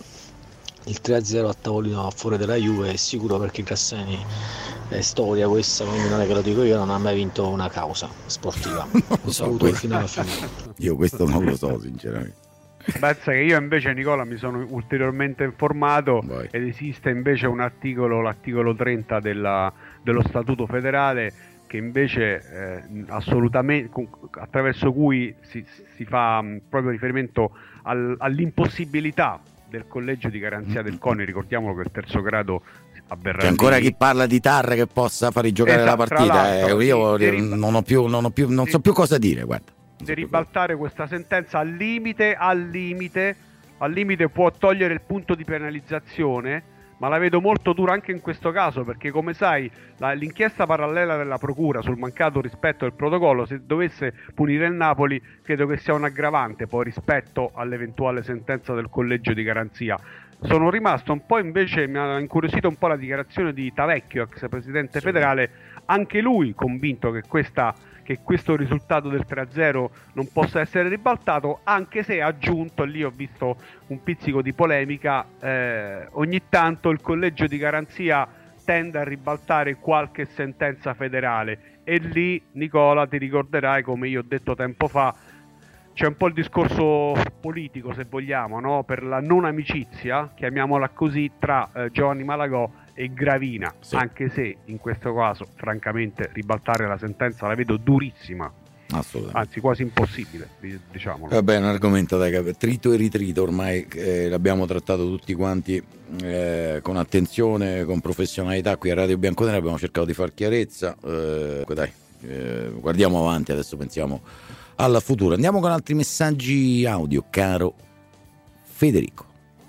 il tre a zero a tavolino a favore della Juve è sicuro perché Grassani è storia questa, quindi non è che lo dico io, non ha mai vinto una causa sportiva. Non lo Un so, saluto questo- fino alla fine. Io questo non lo so sinceramente. Pensa che io invece, Nicola, mi sono ulteriormente informato Vai. ed esiste invece un articolo, l'articolo trenta della- dello Statuto federale, che invece eh, assolutamente con- attraverso cui si, si fa mh, proprio riferimento al- all'impossibilità del collegio di garanzia del CONI. Ricordiamolo che il terzo grado avverrà. C'è ancora lì. chi parla di T A R che possa fare giocare Esatto, la partita. Eh, io di, di, non ho più, non ho più, non so più cosa dire, guarda. Di ribaltare questa sentenza al limite, al limite, al limite può togliere il punto di penalizzazione, ma la vedo molto dura anche in questo caso, perché come sai la, l'inchiesta parallela della procura sul mancato rispetto del protocollo, se dovesse punire il Napoli, credo che sia un aggravante poi rispetto all'eventuale sentenza del collegio di garanzia. Sono rimasto un po', invece mi ha incuriosito un po' la dichiarazione di Tavecchio, ex presidente federale, anche lui convinto che questa che questo risultato del tre a zero non possa essere ribaltato, anche se ha aggiunto, lì ho visto un pizzico di polemica, eh, ogni tanto il collegio di garanzia tende a ribaltare qualche sentenza federale, e lì, Nicola, ti ricorderai, come io ho detto tempo fa, c'è un po' il discorso politico, se vogliamo, no? Per la non amicizia, chiamiamola così, tra eh, Giovanni Malagò e Gravina, sì. Anche se in questo caso francamente ribaltare la sentenza la vedo durissima, assolutamente, anzi quasi impossibile, diciamolo. Vabbè, è un argomento da capire, trito e ritrito, ormai eh, l'abbiamo trattato tutti quanti eh, con attenzione, con professionalità. Qui a Radio Bianconera abbiamo cercato di far chiarezza, eh, dai, eh, guardiamo avanti, adesso pensiamo al futuro. Andiamo con altri messaggi audio, caro Federico.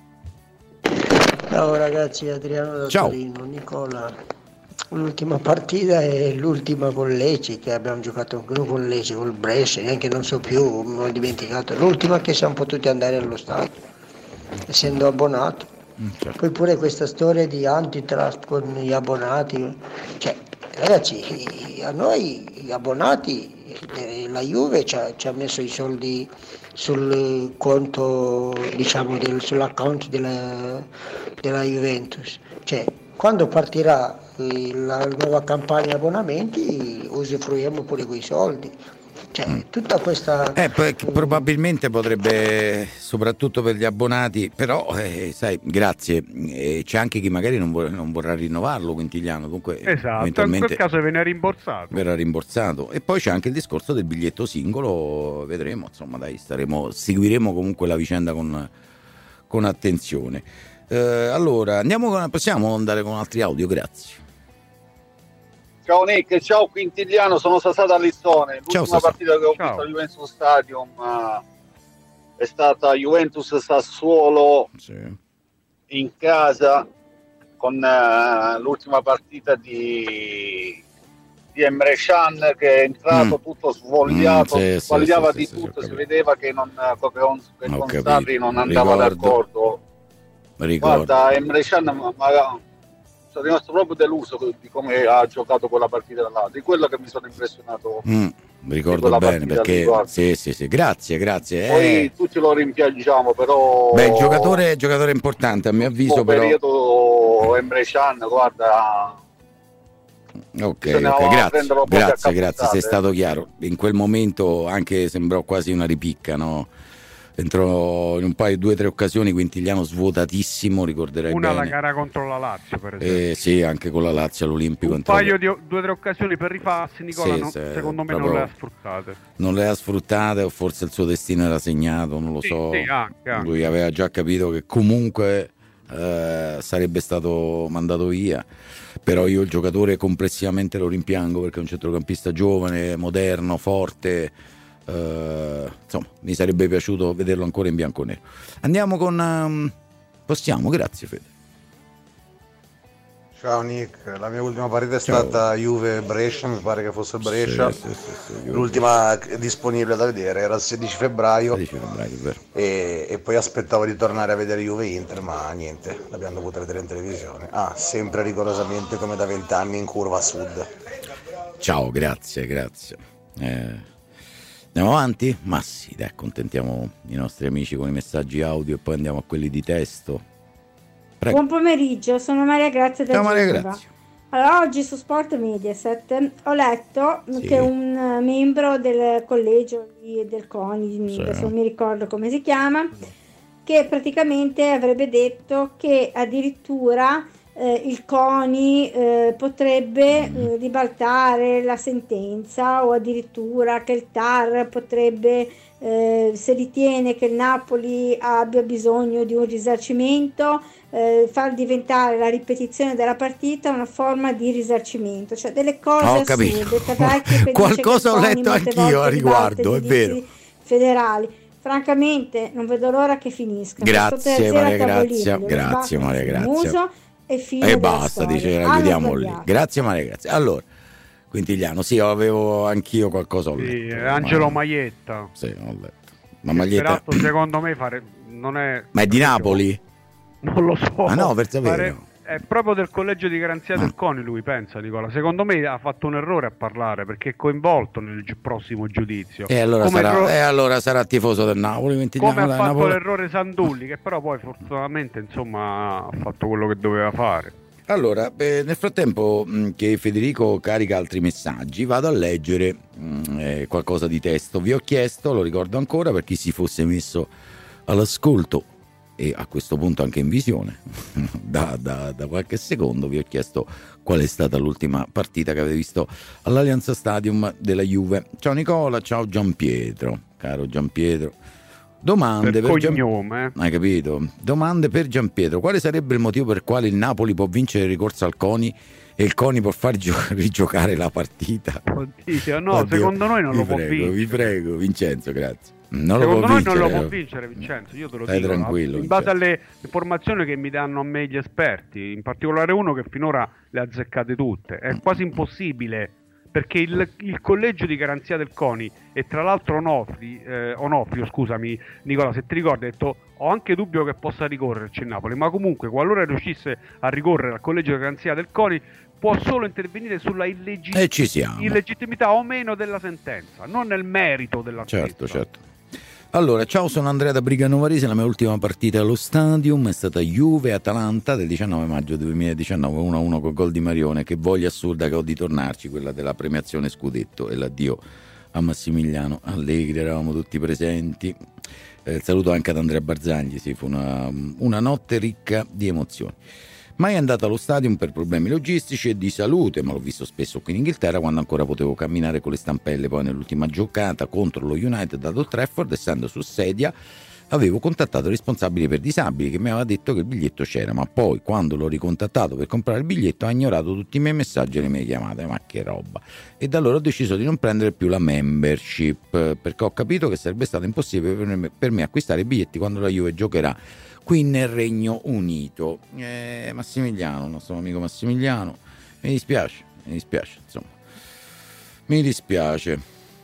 Ciao ragazzi, Adriano da Ciao. Torino. Nicola, l'ultima partita è l'ultima con Lecce, che abbiamo giocato non con Lecce, col Brescia, neanche non so più, mi ho dimenticato, l'ultima che siamo potuti andare allo stadio, essendo abbonato. Mm, certo. Poi pure questa storia di antitrust con gli abbonati, cioè ragazzi, a noi gli abbonati, la Juve ci ha, ci ha messo i soldi sul conto, diciamo, del, sull'account della, della Juventus, cioè quando partirà la nuova campagna abbonamenti usufruiamo pure quei soldi, cioè tutta questa eh, probabilmente potrebbe, soprattutto per gli abbonati, però eh, sai, grazie, eh, c'è anche chi magari non, vor- non vorrà rinnovarlo Quintigliano, dunque esatto, in quel caso viene rimborsato verrà rimborsato. E poi c'è anche il discorso del biglietto singolo, vedremo, insomma dai, staremo, seguiremo comunque la vicenda con, con attenzione. Eh, allora andiamo con, possiamo andare con altri audio, grazie. Ciao Nick, ciao Quintigliano, sono Sasato a Lissone. L'ultima ciao, partita che ho ciao. visto al Juventus Stadium uh, è stata Juventus Sassuolo, sì. In casa, con uh, l'ultima partita di, di Emre Can, che è entrato mm. tutto svogliato, mm, sì, sbagliava sì, di sì, tutto, sì, si vedeva che, non, che con, che con capito. Sarri non andava Ricordo. d'accordo. Ricordo. Guarda, Emre Can ma, ma, sono rimasto proprio deluso di come ha giocato quella partita là, di quello che mi sono impressionato. Mm, ricordo bene, perché sì, sì, sì, grazie, grazie. Poi eh. tutti lo rimpiangiamo, però. Beh, il giocatore, giocatore importante, a mio avviso, però. periodo Emre Can, guarda. Ok, okay, grazie, grazie, grazie, sei stato chiaro. In quel momento anche sembrò quasi una ripicca, no? Entrò in un paio, due o tre occasioni, Quintigliano svuotatissimo, ricorderei una bene. La gara contro la Lazio, per esempio. Eh, sì, anche con la Lazio all'Olimpico. Un paio di due o tre occasioni per rifarsi, Nicola, sì, no, sì, secondo me non le ha sfruttate. Non le ha sfruttate, o forse il suo destino era segnato, non lo sì, so. Sì, anche, anche. Lui aveva già capito che comunque eh, sarebbe stato mandato via. Però io il giocatore complessivamente lo rimpiango, perché è un centrocampista giovane, moderno, forte. Uh, insomma, mi sarebbe piaciuto vederlo ancora in bianco-nero. Andiamo con um, possiamo, grazie Fede. Ciao Nick, la mia ultima partita è Ciao. stata Juve-Brescia, mi pare che fosse Brescia. Sì, sì, sì, sì, l'ultima disponibile da vedere era il sedici febbraio, sedici febbraio vero. E, e poi aspettavo di tornare a vedere Juve-Inter, ma niente, l'abbiamo dovuta vedere in televisione. Ah, sempre rigorosamente come da vent'anni in curva a sud. Ciao, grazie, grazie. Eh... Andiamo avanti? Ma sì, dai, accontentiamo i nostri amici con i messaggi audio e poi andiamo a quelli di testo. Prego. Buon pomeriggio, sono Maria Grazia da Ciao Maria Genova. Grazia. Allora, oggi su Sport Mediaset ho letto sì. che un membro del collegio del CONI, sì. adesso non mi ricordo come si chiama, che praticamente avrebbe detto che addirittura eh, il CONI eh, potrebbe eh, ribaltare la sentenza, o addirittura che il T A R potrebbe, eh, se ritiene che il Napoli abbia bisogno di un risarcimento, eh, far diventare la ripetizione della partita una forma di risarcimento, cioè delle cose Ho assurde. capito. Qualcosa ho letto anch'io a riguardo, è vero. Federali. Francamente non vedo l'ora che finisca. Grazie Maria Grazia, grazie Maria Grazia. E, e basta, dice, la chiudiamo lì. Grazie Maria Grazia. Allora, Quintigliano, sì, avevo anch'io qualcosa ho letto. Sì, Angelo ma... Maietta. Sì, ho letto. Ma Maglietta... Peraltro, secondo me fare non è. Ma è di Napoli? Non lo so. Ah no, per sapere. Fare... È proprio del collegio di garanzia del CONI, lui pensa, Nicola. Secondo me ha fatto un errore a parlare, perché è coinvolto nel gi- prossimo giudizio. E allora, come sarà, erro- e allora sarà tifoso del Napoli. Come ha fatto Napoli. l'errore Sandulli, che però poi fortunatamente insomma ha fatto quello che doveva fare. Allora, eh, nel frattempo mh, che Federico carica altri messaggi, vado a leggere mh, eh, qualcosa di testo. Vi ho chiesto, lo ricordo ancora, per chi si fosse messo all'ascolto e a questo punto anche in visione da, da, da qualche secondo, vi ho chiesto qual è stata l'ultima partita che avete visto all'Allianz Stadium della Juve. Ciao Nicola, ciao Giampietro, caro Giampietro. Domande per, per cognome, Gian... hai capito? Domande per Giampietro: quale sarebbe il motivo per il quale il Napoli può vincere il ricorso al CONI e il CONI può far gio- rigiocare la partita? Oddio, no, Oddio, secondo noi non vi lo prego, può vincere. Vi prego, Vincenzo, grazie. Non Secondo lo può noi vincere, non lo può vincere, Vincenzo, io te lo stai dico. tranquillo, In base Vincenzo. alle informazioni che mi danno a me gli esperti, in particolare uno che finora le ha azzeccate tutte, è quasi impossibile, perché il, il collegio di garanzia del CONI e tra l'altro Onofri, eh, Onofrio, scusami Nicola, se ti ricordi, ha detto ho anche dubbio che possa ricorrerci il Napoli, ma comunque qualora riuscisse a ricorrere al collegio di garanzia del CONI può solo intervenire sulla illegit- E ci siamo. illegittimità o meno della sentenza, non nel merito della Certo, stessa. certo. Allora, ciao, sono Andrea da Brigano Varese. La mia ultima partita allo Stadium è stata Juve-Atalanta del diciannove maggio duemiladiciannove, uno a uno con gol di Marione. Che voglia assurda che ho di tornarci, quella della premiazione Scudetto, e l'addio a Massimiliano Allegri, eravamo tutti presenti. Eh, saluto anche ad Andrea Barzagli, sì, fu una, una notte ricca di emozioni. Mai andato allo Stadium per problemi logistici e di salute, ma l'ho visto spesso qui in Inghilterra quando ancora potevo camminare con le stampelle. Poi nell'ultima giocata contro lo United ad Old Trafford, essendo su sedia, avevo contattato il responsabile per disabili che mi aveva detto che il biglietto c'era, ma poi quando l'ho ricontattato per comprare il biglietto ha ignorato tutti i miei messaggi e le mie chiamate. Ma che roba! E da allora ho deciso di non prendere più la membership, perché ho capito che sarebbe stato impossibile per me, per me acquistare i biglietti quando la Juve giocherà qui nel Regno Unito. eh, Massimiliano, il nostro amico Massimiliano, mi dispiace, mi dispiace, insomma, mi dispiace.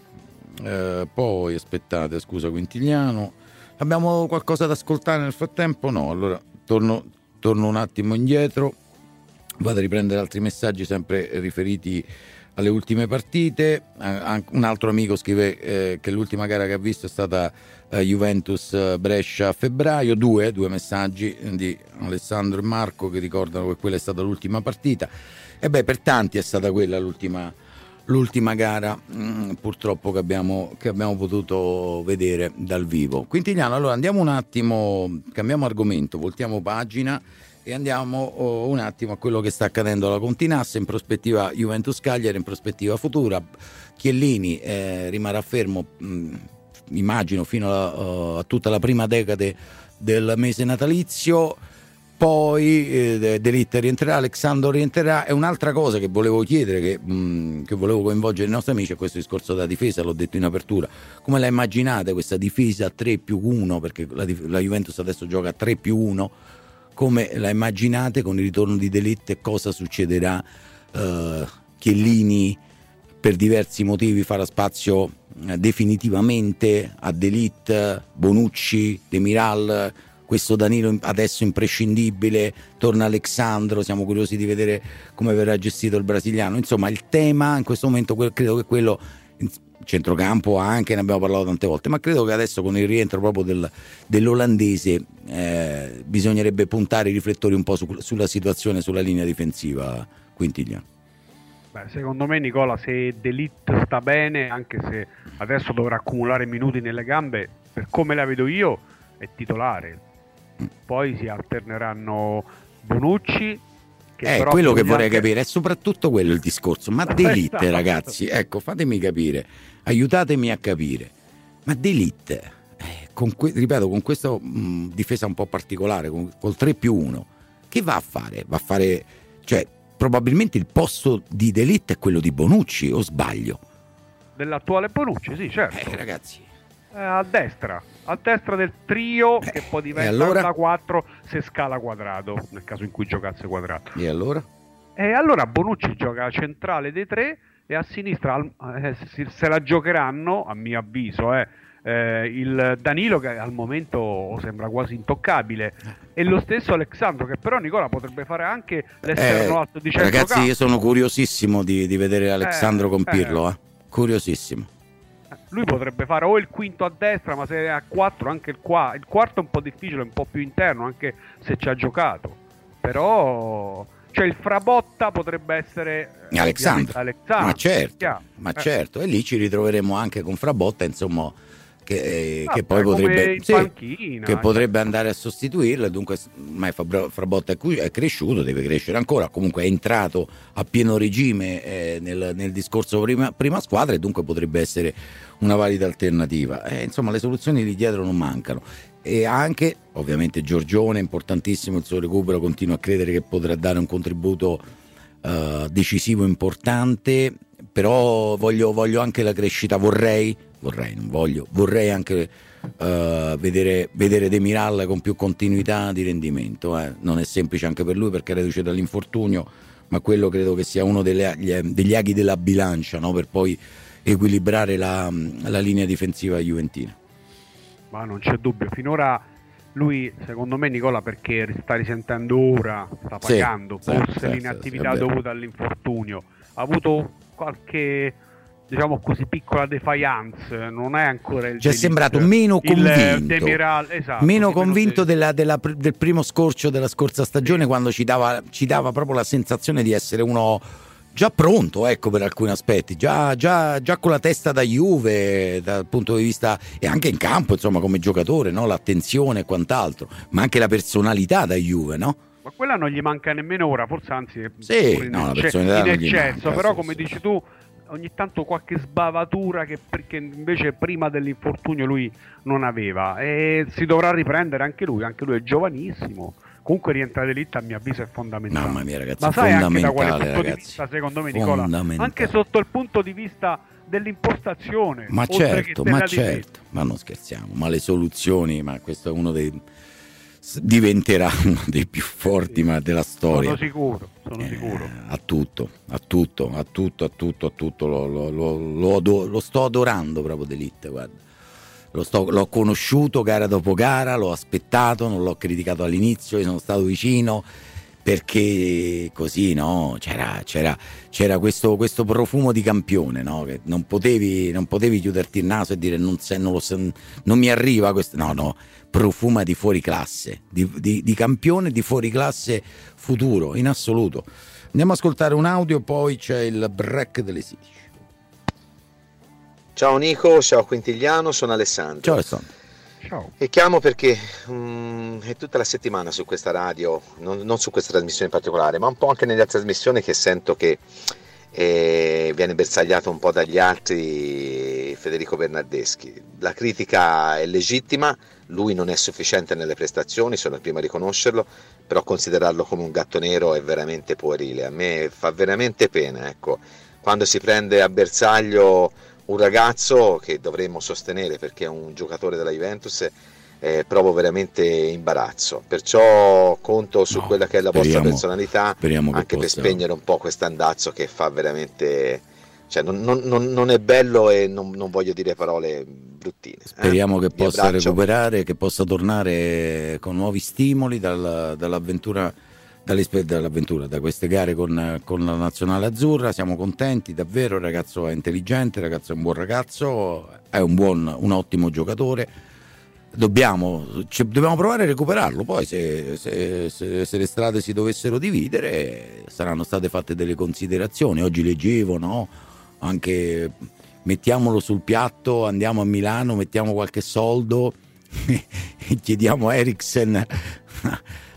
Eh, poi aspettate, scusa Quintiliano, abbiamo qualcosa da ascoltare nel frattempo? No, allora torno, torno un attimo indietro, vado a riprendere altri messaggi sempre riferiti alle ultime partite. Un altro amico scrive eh, che l'ultima gara che ha visto è stata eh, Juventus Brescia a febbraio. Due, due messaggi di Alessandro e Marco che ricordano che quella è stata l'ultima partita. E beh, per tanti è stata quella l'ultima, l'ultima gara mh, purtroppo che abbiamo, che abbiamo potuto vedere dal vivo. Quintiliano, allora andiamo un attimo, cambiamo argomento, voltiamo pagina e andiamo oh, un attimo a quello che sta accadendo alla Continasse in prospettiva Juventus Cagliari, in prospettiva futura. Chiellini eh, rimarrà fermo mh, immagino fino a, uh, a tutta la prima decade del mese natalizio, poi eh, De Ligt rientrerà, Alexandro rientrerà. E un'altra cosa che volevo chiedere, che, mh, che volevo coinvolgere i nostri amici, è questo discorso della difesa. L'ho detto in apertura: come la immaginate questa difesa tre più uno, perché la, la Juventus adesso gioca a tre più uno, come la immaginate con il ritorno di De Ligt e cosa succederà? Uh, Chiellini per diversi motivi farà spazio uh, definitivamente a De Ligt, Bonucci, Demiral, questo Danilo adesso imprescindibile, torna Alexandro, siamo curiosi di vedere come verrà gestito il brasiliano. Insomma, il tema in questo momento credo che quello, centrocampo anche, ne abbiamo parlato tante volte, ma credo che adesso con il rientro proprio del, dell'olandese eh, bisognerebbe puntare i riflettori un po' su, sulla situazione, sulla linea difensiva. Quintigliano. Beh, secondo me Nicola, se De Ligt sta bene, anche se adesso dovrà accumulare minuti nelle gambe, per come la vedo io è titolare. Poi si alterneranno Bonucci Che eh, quello che vorrei anche... capire è soprattutto quello il discorso. Ma D'Elite, esatto. Ragazzi, ecco, fatemi capire, aiutatemi a capire. Ma D'Elite, eh, con que- ripeto, con questa mh, difesa un po' particolare, con, col tre più uno, che va a fare? Va a fare, cioè, probabilmente il posto di D'Elite è quello di Bonucci, o sbaglio? Dell'attuale Bonucci, sì, certo. Eh, ragazzi. Eh, a destra, a destra del trio, eh, che poi diventa allora? da quattro se scala Quadrato, nel caso in cui giocasse Quadrato. E allora? E allora Bonucci gioca a centrale dei tre e a sinistra eh, se la giocheranno, a mio avviso, eh, eh, il Danilo, che al momento sembra quasi intoccabile, e lo stesso Alexandro, che però Nicola potrebbe fare anche l'esterno eh, alto di centrocampo. Ragazzi, io sono curiosissimo di, di vedere Alexandro eh, compirlo, eh. eh. Curiosissimo. Lui potrebbe fare o il quinto a destra, ma se è a quattro anche il quarto. Il quarto è un po' difficile, un po' più interno, anche se ci ha giocato. Però, cioè, il Frabotta potrebbe essere Alexandro. Alexandro. Ma certo, chiaro. ma eh. certo. E lì ci ritroveremo anche con Frabotta, insomma, che, ah, che poi beh, potrebbe, sì, panchina, che potrebbe andare a sostituirlo. Dunque, ormai Frabotta è cresciuto, deve crescere ancora. Comunque è entrato a pieno regime eh, nel, nel discorso prima, prima squadra, e dunque potrebbe essere una valida alternativa. Eh, insomma, le soluzioni lì dietro non mancano. E anche, ovviamente, Giorgione, importantissimo il suo recupero. Continuo a credere che potrà dare un contributo uh, decisivo, importante. Però voglio, voglio anche la crescita, vorrei vorrei, non voglio, vorrei anche uh, vedere, vedere Demiral con più continuità di rendimento. Eh. Non è semplice anche per lui, perché è reduce dall'infortunio, ma quello credo che sia uno delle, degli aghi della bilancia, no? Per poi equilibrare la, la linea difensiva juventina. Ma non c'è dubbio, finora lui, secondo me, Nicola, perché sta risentendo ora, sta pagando sì, forse sì, l'inattività sì, sì, dovuta all'infortunio, ha avuto qualche, diciamo così, piccola defiance, non è ancora il ci è D'Elite, sembrato meno convinto, Demiral, esatto, meno sì, convinto meno della, della, del primo scorcio della scorsa stagione, sì. Quando ci dava, ci dava proprio la sensazione di essere uno già pronto, ecco, per alcuni aspetti, già, già, già con la testa da Juve dal punto di vista, e anche in campo, insomma, come giocatore, no? L'attenzione e quant'altro, ma anche la personalità da Juve, no? Ma quella non gli manca nemmeno ora, forse anzi è sì, in, no, ecce- la in eccesso, manca, però sì, come sì. dici tu, ogni tanto qualche sbavatura che perché invece prima dell'infortunio lui non aveva, e si dovrà riprendere anche lui, anche lui è giovanissimo. Comunque rientrare lì, a mio avviso, è fondamentale. Mamma mia, ragazzi, ma sai anche da quale punto ragazzi, di vista, secondo me, Nicola, fondamentale. anche sotto il punto di vista dell'impostazione, ma oltre certo, che ma della certo, ma non scherziamo, ma le soluzioni, ma questo è uno dei, diventerà uno dei più forti, ma della storia. Sono sicuro, sono eh, sicuro. A tutto, a tutto, a tutto, a tutto, a tutto, lo, lo, lo, lo, adoro, lo sto adorando proprio D'Elite, guarda. Lo sto, l'ho conosciuto gara dopo gara, l'ho aspettato, non l'ho criticato all'inizio, sono stato vicino, perché così, no? C'era, c'era, c'era questo, questo profumo di campione, no? Che non potevi, non potevi chiuderti il naso e dire non, se, non, lo, non mi arriva questo. No, no, profuma di fuori classe, di, di, di campione, di fuori classe futuro, in assoluto. Andiamo a ascoltare un audio, poi c'è il break delle sedici. Ciao Nico, ciao Quintigliano, sono Alessandro. Ciao Alessandro. Ciao. E chiamo perché um, è tutta la settimana su questa radio, non, non su questa trasmissione in particolare, ma un po' anche nelle altre trasmissioni, che sento che eh, viene bersagliato un po' dagli altri Federico Bernardeschi. La critica è legittima, lui non è sufficiente nelle prestazioni, sono il primo a riconoscerlo, però considerarlo come un gatto nero è veramente puerile. A me fa veramente pena, ecco, quando si prende a bersaglio un ragazzo che dovremmo sostenere perché è un giocatore della Juventus, eh, provo veramente imbarazzo, perciò conto su no, quella che è la vostra personalità, anche per spegnere un po' quest'andazzo che fa veramente, cioè non, non, non è bello, e non, non voglio dire parole bruttine. Speriamo eh? che Vi possa abbraccio. recuperare, che possa tornare con nuovi stimoli dal, dall'avventura dall'avventura, da queste gare con, con la nazionale azzurra. Siamo contenti davvero, il ragazzo è intelligente, il ragazzo è un buon ragazzo, è un buon, un ottimo giocatore. Dobbiamo, cioè, dobbiamo provare a recuperarlo, poi se, se, se, se le strade si dovessero dividere saranno state fatte delle considerazioni. Oggi leggevo, no? Anche mettiamolo sul piatto, andiamo a Milano, mettiamo qualche soldo e chiediamo a Eriksen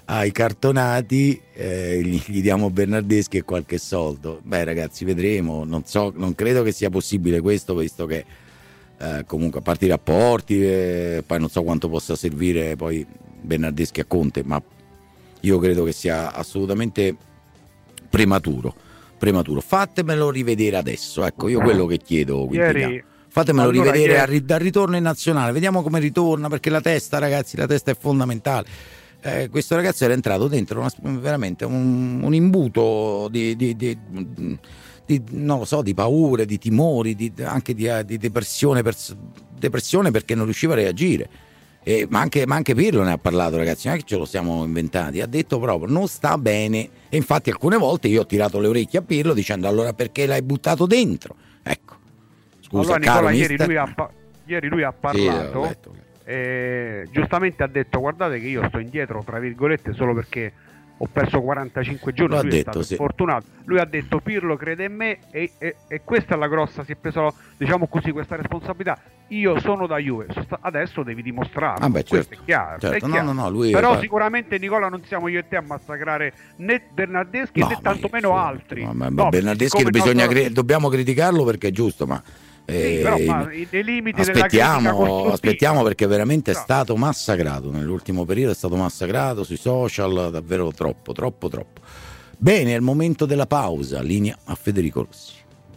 ai cartonati, eh, gli, gli diamo Bernardeschi e qualche soldo. Beh ragazzi, vedremo, non so, non credo che sia possibile questo, visto che eh, comunque a parte i rapporti, eh, poi non so quanto possa servire poi Bernardeschi a Conte, ma io credo che sia assolutamente prematuro, prematuro. Fatemelo rivedere adesso, ecco, io quello che chiedo, Ieri, fatemelo allora, rivedere ieri... dal ritorno in nazionale, vediamo come ritorna, perché la testa, ragazzi, la testa è fondamentale. Eh, questo ragazzo era entrato dentro una, veramente un, un imbuto di, di, di, di non lo so, di paure, di timori, di, anche di, di depressione, pers- depressione perché non riusciva a reagire. Eh, ma, anche, ma anche Pirlo ne ha parlato, ragazzi, non è che ce lo siamo inventati, ha detto proprio non sta bene, e infatti alcune volte io ho tirato le orecchie a Pirlo dicendo allora perché l'hai buttato dentro, ecco. Scusa, allora, caro Nicola, ieri, mister... lui ha pa- ieri lui ha parlato, sì, e giustamente ha detto guardate che io sto indietro tra virgolette solo perché ho perso quarantacinque giorni, lui detto, è stato sì. sfortunato. Lui ha detto Pirlo crede in me e, e, e questa è la grossa, si è preso, diciamo così, questa responsabilità. Io sono da Juve, adesso devi dimostrarlo. Ah beh, certo, questo è chiaro, certo. è chiaro. No, no, no, lui però è... sicuramente Nicola non siamo io e te a massacrare né Bernardeschi no, né tantomeno io, altri. Ma, ma no, Bernardeschi bisogna nostro... cre- dobbiamo criticarlo perché è giusto, ma Eh, sì, però, ma nei limiti aspettiamo, aspettiamo perché veramente no. è stato massacrato nell'ultimo periodo, è stato massacrato sui social, davvero troppo, troppo, troppo. Bene, è il momento della pausa, linea a Federico Rossi.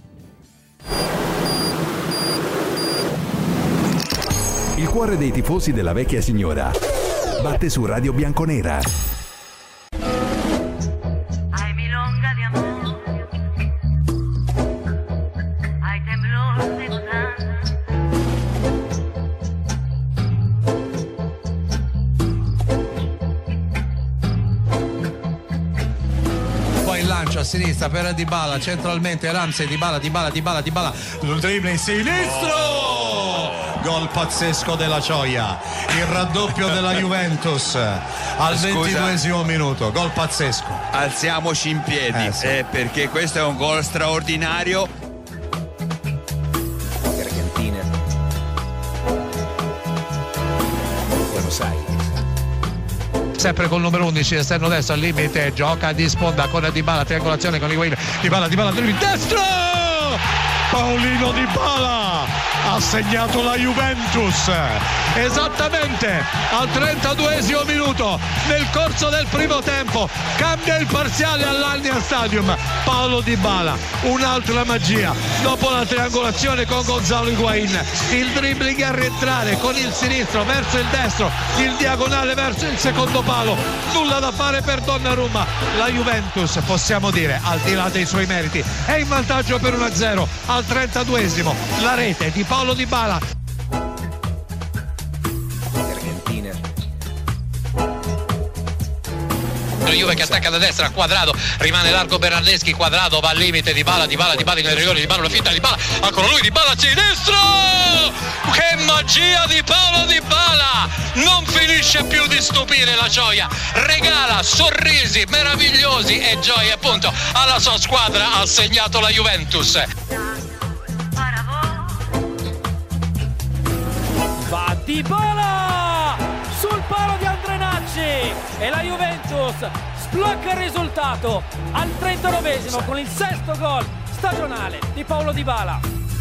Il cuore dei tifosi della vecchia signora batte su Radio Bianconera. A sinistra per Dybala, centralmente Ramsey, Dybala, Dybala, Dybala, Dybala, un dribbling sinistro, oh. Gol pazzesco della Gioia, il raddoppio della Juventus al ventiduesimo minuto, gol pazzesco. Alziamoci in piedi, eh, sì. eh, perché questo è un gol straordinario. Argentina, Buenos Aires. Sempre col numero undici, esterno destro al limite, gioca di sponda con Dybala, triangolazione con Higuain, Dybala, Dybala, dribbling destro! Paolino Dybala ha segnato la Juventus esattamente al trentaduesimo minuto nel corso del primo tempo, cambia il parziale all'Allianz Stadium. Paolo Dybala, un'altra magia dopo la triangolazione con Gonzalo Higuain, il dribbling a rientrare con il sinistro verso il destro, il diagonale verso il secondo palo, nulla da fare per Donnarumma. La Juventus, possiamo dire, al di là dei suoi meriti, è in vantaggio per uno a zero al trentaduesimo, la rete di Paolo Dybala. Argentina. La Juve che attacca da destra, Quadrado, rimane largo Bernardeschi, Quadrado va al limite, Dybala, Dybala, Dybala in rigore, Dybala, una finta, Dybala, ancora lui, Dybala, sinistro! Che magia di Paolo Dybala! Non finisce più di stupire la Gioia, regala sorrisi meravigliosi e gioia appunto alla sua squadra, ha segnato la Juventus. Va Dybala sul palo di Andrenacci e la Juventus sblocca il risultato al trentanovesimo con il sesto gol stagionale di Paolo Dybala.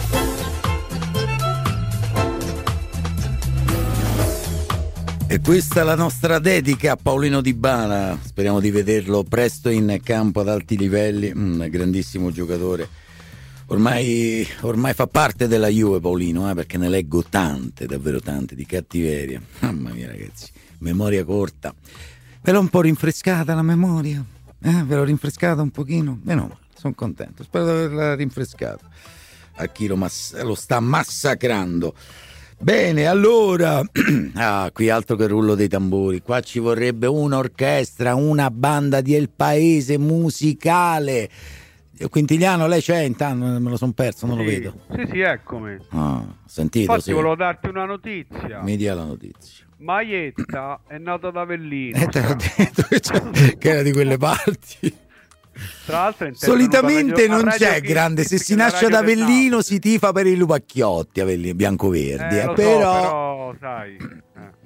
E questa è la nostra dedica a Paolino Dybala, speriamo di vederlo presto in campo ad alti livelli, un grandissimo giocatore. Ormai, ormai fa parte della Juve Paolino, eh, perché ne leggo tante, davvero tante, di cattiveria. Mamma mia ragazzi, memoria corta. Ve l'ho un po' rinfrescata la memoria? Eh, ve l'ho rinfrescata un pochino? Meno male, sono contento, spero di averla rinfrescata. A chi lo, mass- lo sta massacrando. Bene, allora, ah, qui altro che rullo dei tamburi, qua ci vorrebbe un'orchestra, una banda di El Paese musicale. Quintiliano, lei c'è? Intanto me lo son perso, non sì, lo vedo. Sì, sì, eccomi. Ah, sentito, Infatti sì. volevo darti una notizia. Mi dia la notizia. Maietta è nata da Avellino. Eh, te l'ho detto che era di quelle parti. Tra l'altro solitamente radio, non c'è grande, se si nasce ad Avellino si tifa per i Lupacchiotti, Avellino, biancoverdi, eh, eh, lo però... so, però sai... Eh.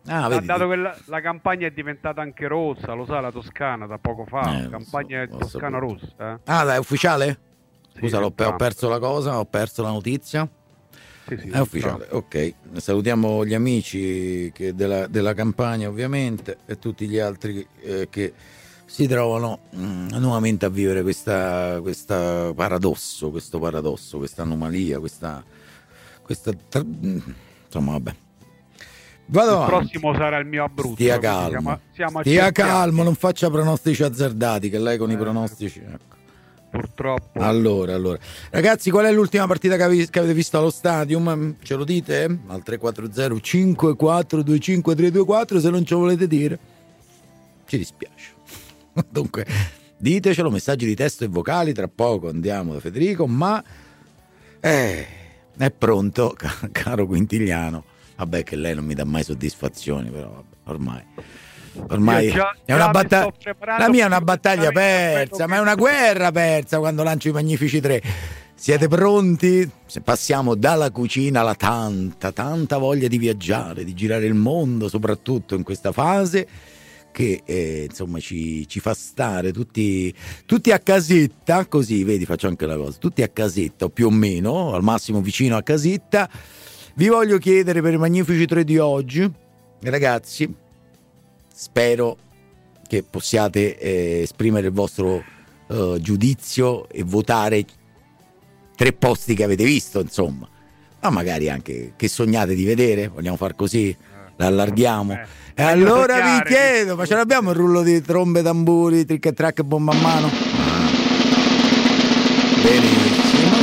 Ah, vedi, dato che la, la campagna è diventata anche rossa, lo sa la Toscana da poco fa, eh, campagna so, toscana rossa. Eh? Ah, dai, è ufficiale? Scusa, sì, l'ho, ho perso la cosa, ho perso la notizia. Sì, sì, è ufficiale, no. Ok. Salutiamo gli amici che della, della campagna, ovviamente, e tutti gli altri eh, che si trovano mh, nuovamente a vivere questa, questa paradosso, questo paradosso, questa anomalia, questa, questa tra... insomma, vabbè. Vado il avanti. prossimo sarà il mio Abruzzo. Stia calmo, siamo, siamo stia calmo, non faccia pronostici azzardati, che lei con eh, i pronostici ecco. Purtroppo. Allora, allora, ragazzi, qual è l'ultima partita che avete visto allo stadium? Ce lo dite? Al tre quattro zero cinque quattro due cinque tre due quattro, se non ce lo volete dire ci dispiace. Dunque ditecelo, messaggi di testo e vocali, tra poco andiamo da Federico, ma eh, è pronto, caro Quintiliano. Vabbè, che lei non mi dà mai soddisfazioni, però vabbè, ormai ormai già, è una battaglia. La mia è una battaglia persa, ma è una guerra persa quando lancio i Magnifici tre. Siete pronti? Se passiamo dalla cucina alla tanta, tanta voglia di viaggiare, di girare il mondo, soprattutto in questa fase che eh, insomma ci, ci fa stare tutti, tutti a casetta, così, vedi, faccio anche la cosa, tutti a casetta o più o meno, al massimo vicino a casetta. Vi voglio chiedere per i Magnifici tre di oggi, ragazzi, spero che possiate eh, esprimere il vostro eh, giudizio e votare tre posti che avete visto, insomma, ma magari anche che sognate di vedere. Vogliamo far così? L'allarghiamo. Eh, e allora vi chiedo, ma ce l'abbiamo il rullo di trombe, tamburi, trick e track e bomba a mano? Benissimo.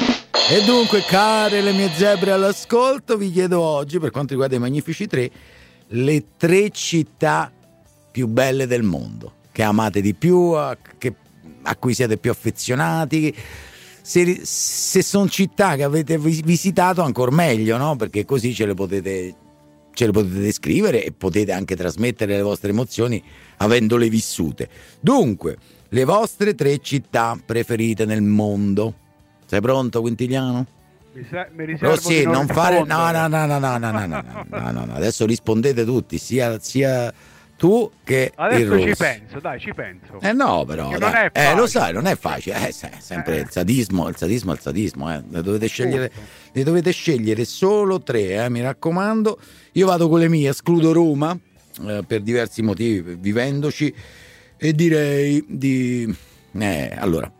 E dunque, care le mie zebre all'ascolto, vi chiedo oggi, per quanto riguarda i Magnifici tre, le tre città più belle del mondo, che amate di più, a, che, a cui siete più affezionati. Se, se sono città che avete visitato, ancora meglio, no? Perché così ce le potete, ce le potete descrivere e potete anche trasmettere le vostre emozioni avendole vissute. Dunque, le vostre tre città preferite nel mondo. Sei pronto, Quintiliano? Mi, se- mi riservo Rossi, di non, non fare no no no no no no no no no, no, no, no. Adesso rispondete tutti, sia, sia tu che adesso il Rossi. ci penso, dai, ci penso. Eh no, però non dai. è Eh, lo sai, non è facile, eh, sempre Eh. il sadismo, il sadismo, il sadismo, eh. Ne dovete scegliere, ne dovete scegliere solo tre, eh, mi raccomando. Io vado con le mie, escludo Roma eh, per diversi motivi, vivendoci, e direi di eh, allora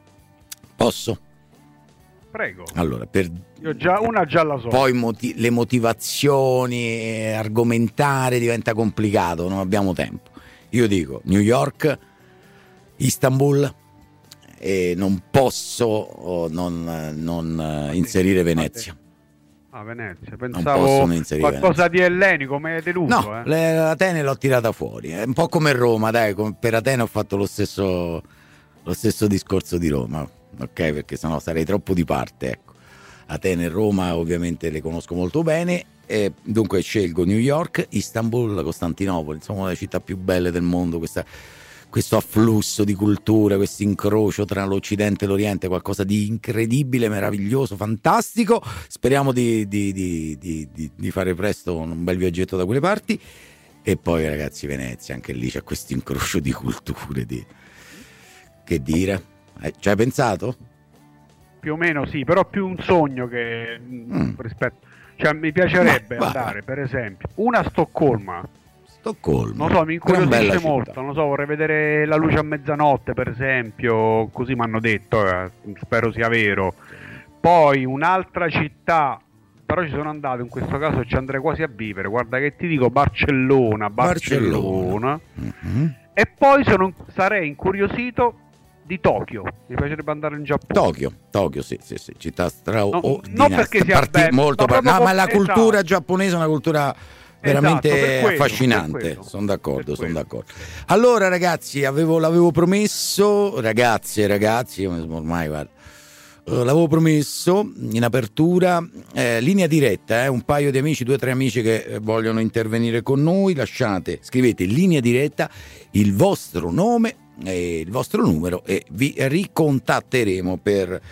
posso? Prego. Allora, per Io già una già la so. poi moti- le motivazioni, eh, argomentare diventa complicato, non abbiamo tempo. Io dico New York, Istanbul, e non posso oh, non, non eh, inserire Venezia. Ah, Venezia, Non pensavo possono inserire qualcosa di ellenico, mi hai deluso. No, eh. le- Atene l'ho tirata fuori, è un po' come Roma, dai, com- per Atene ho fatto lo stesso, lo stesso discorso di Roma, ok? Perché sennò sarei troppo di parte, ecco. Atene e Roma ovviamente le conosco molto bene, e dunque scelgo New York, Istanbul, Costantinopoli, insomma una delle città più belle del mondo, questa, questo afflusso di culture, questo incrocio tra l'Occidente e l'Oriente, qualcosa di incredibile, meraviglioso, fantastico. Speriamo di, di, di, di, di, di fare presto un bel viaggetto da quelle parti. E poi, ragazzi, Venezia, anche lì c'è questo incrocio di culture, di... che dire? Eh, ci hai pensato? Più o meno sì, però più un sogno che mm. rispetto, cioè mi piacerebbe Ma, andare, per esempio, una a Stoccolma. Stoccolma. Non so, mi Gran bella incuriosisce città. molto, non so, vorrei vedere la luce a mezzanotte, per esempio, così mi hanno detto, eh, spero sia vero. Poi un'altra città, però ci sono andato, in questo caso ci andrei quasi a vivere, guarda che ti dico, Barcellona, Barcellona. Barcellona. Mm-hmm. E poi sono, sarei incuriosito di Tokyo, mi piacerebbe andare in Giappone. Tokyo, Tokyo, sì, sì, sì, città straordinaria. non perché sia Parti- bello, molto ma par- proprio no, ma la esatto. cultura giapponese è una cultura veramente Esatto, per quello, affascinante. per quello. Sono d'accordo, Per sono quello. d'accordo. Allora, ragazzi, avevo, l'avevo promesso, ragazzi e ragazzi, io ormai guarda, eh, l'avevo promesso in apertura, eh, linea diretta, eh, un paio di amici, due o tre amici che eh, vogliono intervenire con noi, lasciate, scrivete in linea diretta il vostro nome e il vostro numero e vi ricontatteremo per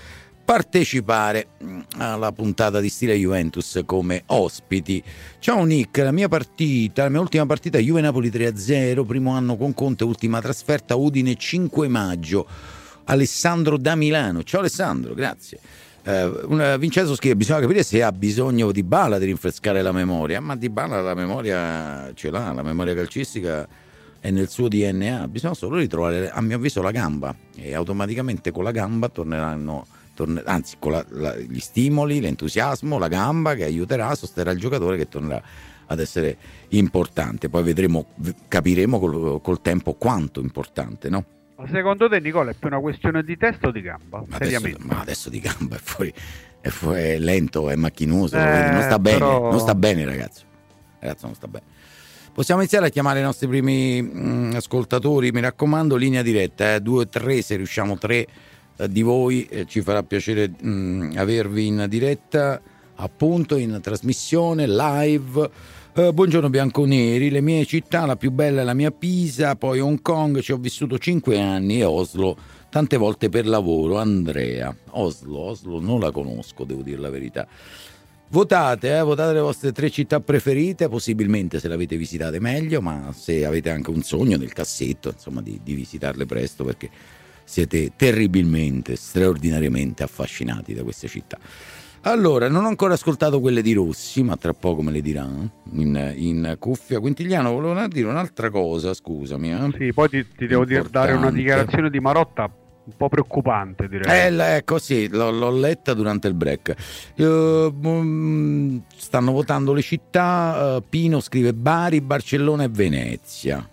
partecipare alla puntata di Stile Juventus come ospiti. Ciao Nick, la mia partita, la mia ultima partita Juve Napoli tre a zero, primo anno con Conte, ultima trasferta Udine cinque maggio. Alessandro da Milano. Ciao Alessandro, grazie. Eh, una, Vincenzo scrive: bisogna capire se ha bisogno di Dybala di rinfrescare la memoria. Ma Dybala la memoria ce l'ha, la memoria calcistica è nel suo D N A, bisogna solo ritrovare, a mio avviso, la gamba, e automaticamente con la gamba torneranno torne, anzi con la, la, gli stimoli, l'entusiasmo, la gamba che aiuterà a sostenere il giocatore, che tornerà ad essere importante. Poi vedremo, capiremo col, col tempo quanto importante, no? Ma secondo te, Nicola, è più una questione di testa o di gamba? Ma Seriamente? Adesso, ma adesso di gamba è fuori, è, fuori, è lento, è macchinoso, eh, non sta bene, però... non sta bene ragazzo, ragazzo non sta bene. Possiamo iniziare a chiamare i nostri primi mh, ascoltatori, mi raccomando, linea diretta, eh, due tre, se riusciamo tre eh, di voi, eh, ci farà piacere mh, avervi in diretta, appunto in trasmissione live. Uh, buongiorno bianconeri, le mie città, la più bella è la mia Pisa, poi Hong Kong, ci ho vissuto cinque anni, e Oslo tante volte per lavoro. Andrea, Oslo, Oslo non la conosco, devo dire la verità. Votate, eh, votate le vostre tre città preferite, possibilmente se le avete visitate meglio, ma se avete anche un sogno nel cassetto, insomma, di, di visitarle presto, perché siete terribilmente, straordinariamente affascinati da queste città. Allora, non ho ancora ascoltato quelle di Rossi, ma tra poco me le dirà in, in cuffia. Quintigliano, volevo dire un'altra cosa, scusami. Eh? Sì, poi ti, ti devo dire, dare una dichiarazione di Marotta un po' preoccupante, direi. Eh, ecco, sì, l'ho, l'ho letta durante il break. Uh, um, stanno votando le città. Uh, Pino scrive Bari, Barcellona e Venezia.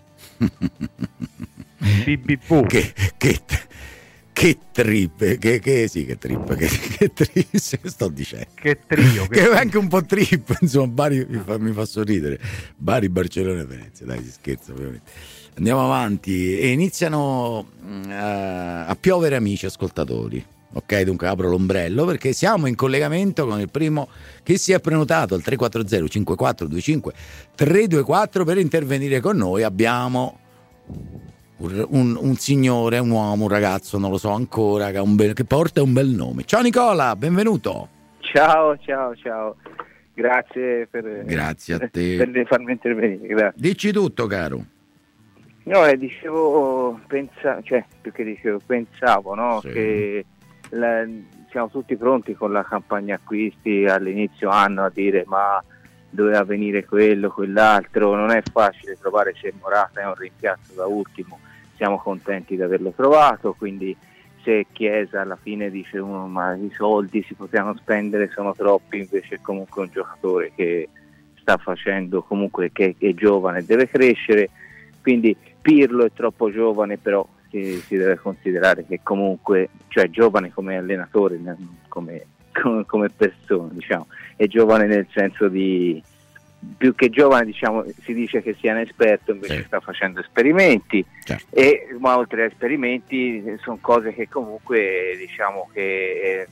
B B V. Che, che, che trip, che, che sì, che trip, che, che trip, sto dicendo. Che trio. Che, che è anche un po' trip, insomma, Bari mi fa, mi fa sorridere. Bari, Barcellona e Venezia, dai, si scherza ovviamente. Andiamo avanti e iniziano uh, a piovere amici ascoltatori. Ok, dunque apro l'ombrello perché siamo in collegamento con il primo che si è prenotato al tre quattro zero cinque quattro due cinque tre due quattro per intervenire con noi. Abbiamo un, un, un signore, un uomo, un ragazzo, non lo so ancora, che, ha un bel, che porta un bel nome. Ciao Nicola, benvenuto. Ciao, ciao, ciao. Grazie per, Grazie a te. per farmi intervenire. Grazie. Dici tutto, caro. No, eh, dicevo, pensa, cioè, più che dicevo, pensavo, no, sì. che la, siamo tutti pronti con la campagna acquisti all'inizio anno a dire ma doveva venire quello, quell'altro, non è facile trovare, se Morata è un rimpiazzo da ultimo, siamo contenti di averlo trovato, quindi se Chiesa alla fine dice uno ma i soldi si potevano spendere, sono troppi, invece è comunque un giocatore che sta facendo, comunque che è giovane, deve crescere, quindi Pirlo è troppo giovane, però si, si deve considerare che comunque, cioè giovane come allenatore, come, come, come persona, diciamo, è giovane nel senso di, più che giovane, diciamo, si dice che sia un esperto, invece sì. sta facendo esperimenti, certo. E ma oltre a esperimenti sono cose che comunque, diciamo che eh,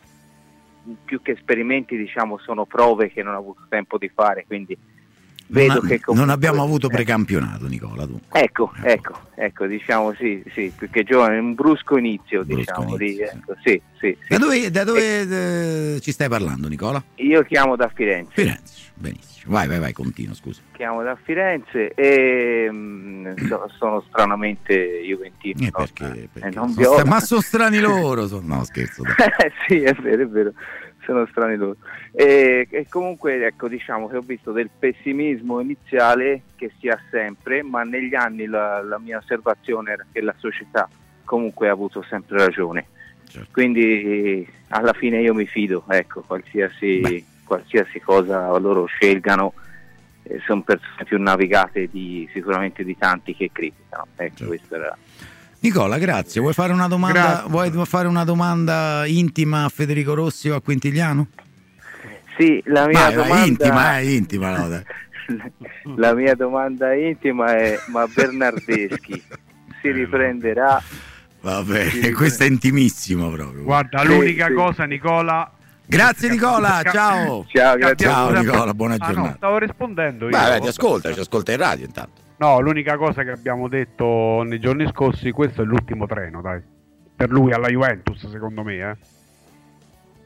più che esperimenti, diciamo, sono prove che non ha avuto tempo di fare, quindi vedo non, che comunque, non abbiamo avuto precampionato, Nicola, dunque. Ecco, ecco, ecco, diciamo sì, sì, perché giovane, un brusco inizio, brusco diciamo, inizio, lì, ecco, sì, sì, sì. Da dove, da dove eh, ci stai parlando, Nicola? Io chiamo da Firenze. Firenze, benissimo. Vai, vai, vai, continua, scusa. Chiamo da Firenze e mh, so, sono stranamente juventino. Eh, perché? perché eh, non sono sta- ma sono strani loro, sono... no scherzo. Sì, è vero, è vero. Sono strani loro e, e comunque ecco, diciamo che ho visto del pessimismo iniziale che si ha sempre, ma negli anni la, la mia osservazione era che la società comunque ha avuto sempre ragione, certo. Quindi alla fine io mi fido, ecco, qualsiasi, qualsiasi cosa loro scelgano, eh, sono persone più navigate di, sicuramente di tanti che criticano, ecco, certo. Questo era. Nicola, grazie. Vuoi fare una domanda? Vuoi fare una domanda intima a Federico Rossi o a Quintigliano? Sì, la mia vai, domanda vai, intima, è intima, no, dai. La mia domanda intima è: ma Bernardeschi si riprenderà? Va bene, questo è intimissimo proprio. Guarda, sì, l'unica sì. cosa, Nicola. Grazie Nicola, ciao. Ciao, grazie. Ciao Nicola, buona ah, giornata. No, stavo rispondendo io. Vai, vai, ti ascolta, ci ascolta in radio intanto. No, l'unica cosa che abbiamo detto nei giorni scorsi, questo è l'ultimo treno, dai. Per lui alla Juventus, secondo me, eh.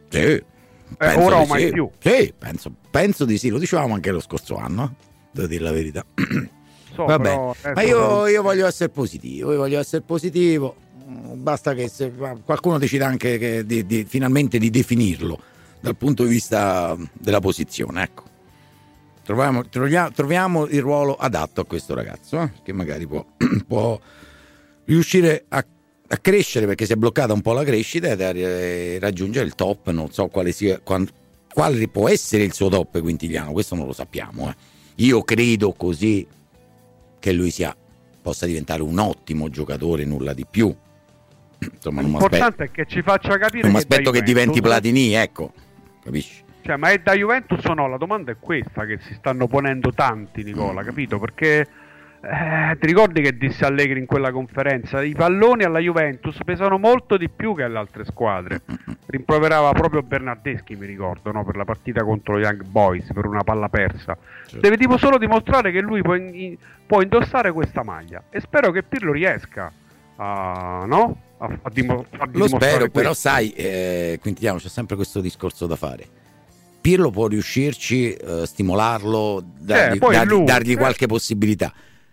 Sì. Eh, ora o mai sì. più. Sì, penso, penso di sì, lo dicevamo anche lo scorso anno, devo dire la verità. So, Vabbè, ma io, io voglio essere positivo, io voglio essere positivo, basta che se qualcuno decida anche che di, di, finalmente di definirlo dal punto di vista della posizione, ecco. Troviamo, troviamo, troviamo il ruolo adatto a questo ragazzo, eh, che magari può, può riuscire a, a crescere, perché si è bloccata un po' la crescita, e raggiungere il top. Non so quale sia, quale può essere il suo top quintiliano, questo non lo sappiamo. Eh. Io credo così che lui sia, possa diventare un ottimo giocatore, nulla di più. Insomma, non l'importante è che ci faccia capire. Non mi aspetto che diventi Platini, ecco, capisci? Cioè, ma è da Juventus o no? La domanda è questa che si stanno ponendo tanti, Nicola, capito? Perché eh, ti ricordi che disse Allegri in quella conferenza? I palloni alla Juventus pesano molto di più che alle altre squadre. Rimproverava proprio Bernardeschi, mi ricordo, no? Per la partita contro Young Boys, per una palla persa. Certo. Deve tipo solo dimostrare che lui può, in, può indossare questa maglia, e spero che Pirlo riesca a, no? a, a, dimo, a Lo spero, questo. però sai, eh, Quintiliano, c'è sempre questo discorso da fare. Pirlo può riuscirci, eh, stimolarlo, dargli, eh, dargli, lui, dargli eh. qualche possibilità,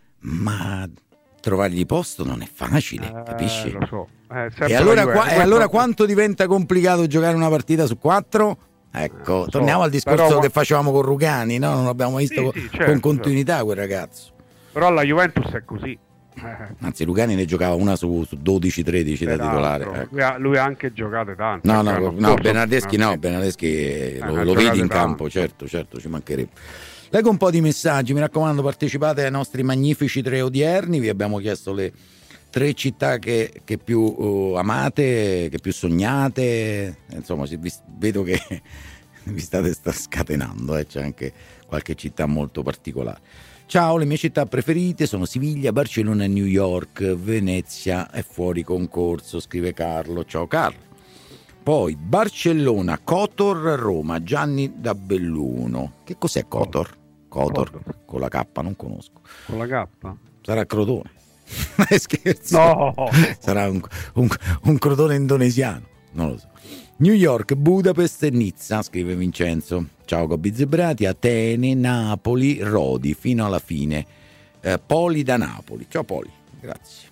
ma trovargli posto non è facile, eh, capisci? Lo so. Eh, e allora, qua, e allora quanto diventa complicato giocare una partita su quattro? Ecco, eh, torniamo so, al discorso però, che facevamo con Rugani, no? Non l'abbiamo visto sì, sì, certo, con continuità certo. Quel ragazzo. Però la Juventus è così. Eh. Anzi, Rugani ne giocava una su, su dodici tredici da titolare. Ecco. Lui, ha, lui ha anche giocato tante. No, no, no, Bernardeschi no, Bernardeschi eh, lo, lo vedi in campo, certo, certo, ci mancherebbe. Leggo un po' di messaggi, mi raccomando, partecipate ai nostri magnifici tre odierni. Vi abbiamo chiesto le tre città che, che più uh, amate, che più sognate. Insomma, vi, vedo che vi state scatenando, eh, c'è anche qualche città molto particolare. Ciao, le mie città preferite sono Siviglia, Barcellona e New York. Venezia è fuori concorso, scrive Carlo. Ciao Carlo. Poi Barcellona, Kotor, Roma, Gianni da Belluno. Che cos'è Kotor? Kotor, Kotor. Con la K, non conosco. Con la K? Sarà Crotone. Scherzo. No. Sarà un, un, un Crotone indonesiano, non lo so. New York, Budapest e Nizza, scrive Vincenzo. Ciao Gobbi Zebrati, Atene, Napoli, Rodi, fino alla fine. Eh, Poli da Napoli. Ciao Poli, grazie.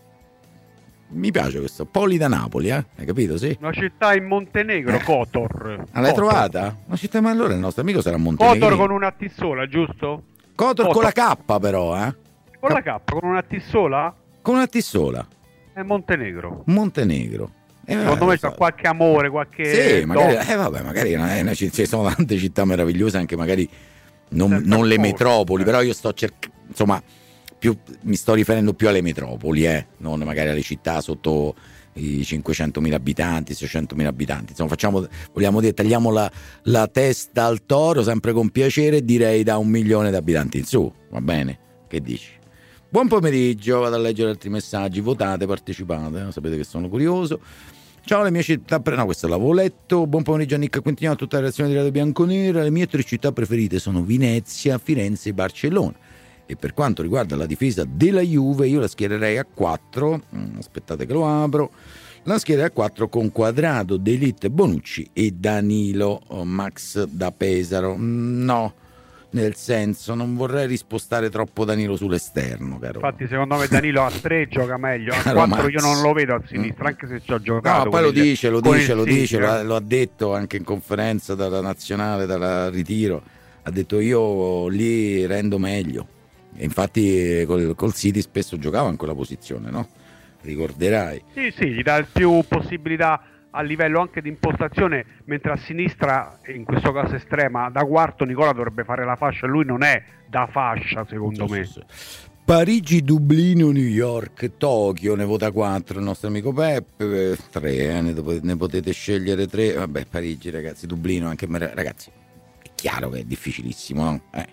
Mi piace questo, Poli da Napoli, eh? Hai capito, sì? Una città in Montenegro, eh. Kotor. Ah, l'hai Kotor. trovata? Una città, ma allora il nostro amico sarà Montenegro. Kotor con una T sola, giusto? Kotor, Kotor con la K però, eh? Con la K, con una T sola? Con una T sola. È Montenegro. Montenegro. Eh, Secondo me c'è so. qualche amore, qualche... Sì, magari, eh, vabbè, magari una, una, ci sono tante città meravigliose, anche magari non, non le metropoli, eh. però io sto cercando, insomma, più, mi sto riferendo più alle metropoli, eh, non magari alle città sotto i cinquecentomila abitanti, seicentomila abitanti. Insomma, facciamo, vogliamo dire, tagliamo la, la testa al toro, sempre con piacere, direi da un milione di abitanti in su, va bene? Che dici? Buon pomeriggio, vado a leggere altri messaggi, votate, partecipate, eh? Sapete che sono curioso. Ciao, le mie città pre- no, questo l'avevo letto. Buon pomeriggio a Nick Quintiliano, a tutta la redazione di Radio Bianconera. Le mie tre città preferite sono Venezia, Firenze e Barcellona. E per quanto riguarda la difesa della Juve, io la schiererei a quattro. Mm, aspettate che lo apro. La schiererei a quattro con Quadrado, De Ligt, Bonucci e Danilo. Oh, Max da Pesaro. Mm, no. Nel senso, non vorrei rispostare troppo Danilo sull'esterno, caro. Infatti, secondo me Danilo a tre gioca meglio. A quattro io non lo vedo a sinistra, anche se ci ho giocato. No, poi lo dice, lo dice, lo dice, lo, lo ha detto anche in conferenza dalla nazionale, dal ritiro. Ha detto io lì rendo meglio. E infatti col, col City spesso giocava in quella posizione, no? Ricorderai. Sì, sì, gli dà più possibilità a livello anche di impostazione, mentre a sinistra, in questo caso estrema, da quarto Nicola dovrebbe fare la fascia, lui non è da fascia secondo sì, me. Sì, sì. Parigi, Dublino, New York, Tokyo, ne vota quattro il nostro amico Peppe, tre, eh, ne, ne potete scegliere tre, vabbè Parigi ragazzi, Dublino anche, ragazzi, è chiaro che è difficilissimo, no? Eh,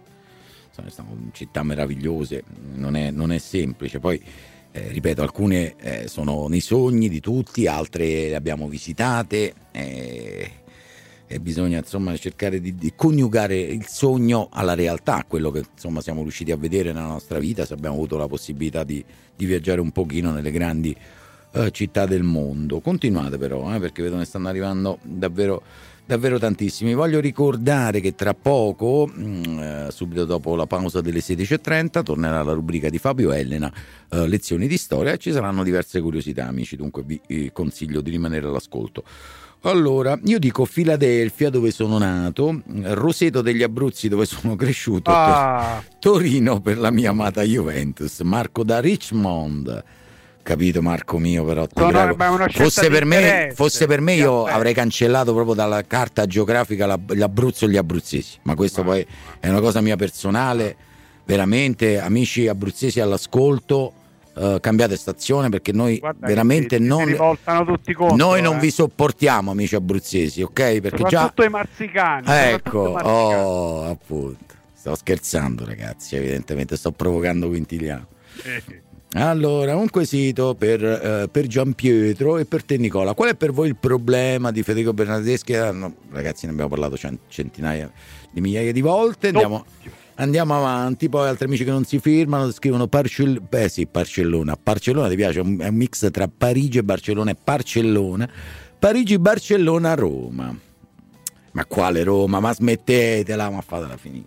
sono città meravigliose, non è, non è semplice, poi... Eh, ripeto, alcune eh, sono nei sogni di tutti, altre le abbiamo visitate eh, e bisogna insomma cercare di, di coniugare il sogno alla realtà, quello che insomma siamo riusciti a vedere nella nostra vita, se abbiamo avuto la possibilità di, di viaggiare un pochino nelle grandi eh, città del mondo. Continuate però, eh, perché vedo ne stanno arrivando davvero davvero tantissimi. Voglio ricordare che tra poco, mh, eh, subito dopo la pausa delle sedici e trenta, tornerà la rubrica di Fabio Elena, eh, lezioni di storia, e ci saranno diverse curiosità, amici, dunque vi eh, consiglio di rimanere all'ascolto. Allora, io dico Filadelfia, dove sono nato, Roseto degli Abruzzi, dove sono cresciuto, Ah. Torino per la mia amata Juventus, Marco da Richmond. Capito, Marco mio, però ti No, no, prego. ma è una scelta fosse di per me, interesse. fosse per me Sì, io aspetta. avrei cancellato proprio dalla carta geografica la- l'Abruzzo e gli abruzzesi, ma questo poi è una cosa mia personale. Veramente, amici abruzzesi all'ascolto, eh, cambiate stazione, perché noi Guarda veramente che si- non si rivoltano tutti contro, noi non eh. vi sopportiamo, amici abruzzesi, ok? Perché già Soprattutto i marzicani. ecco, soprattutto i marzicani. oh, appunto. Sto scherzando, ragazzi, evidentemente sto provocando Quintiliano. Eh. Allora, un quesito per, eh, per Giampietro e per te, Nicola. Qual è per voi il problema di Federico Bernardeschi? Ah, no, ragazzi, ne abbiamo parlato cent- centinaia di migliaia di volte. Andiamo, andiamo avanti. Poi altri amici che non si firmano scrivono Parcell- beh, sì, Barcellona. Barcellona ti piace? È un, è un mix tra Parigi e Barcellona e Barcellona. Parigi, Barcellona, Roma. Ma quale Roma? Ma smettetela, ma fatela finire.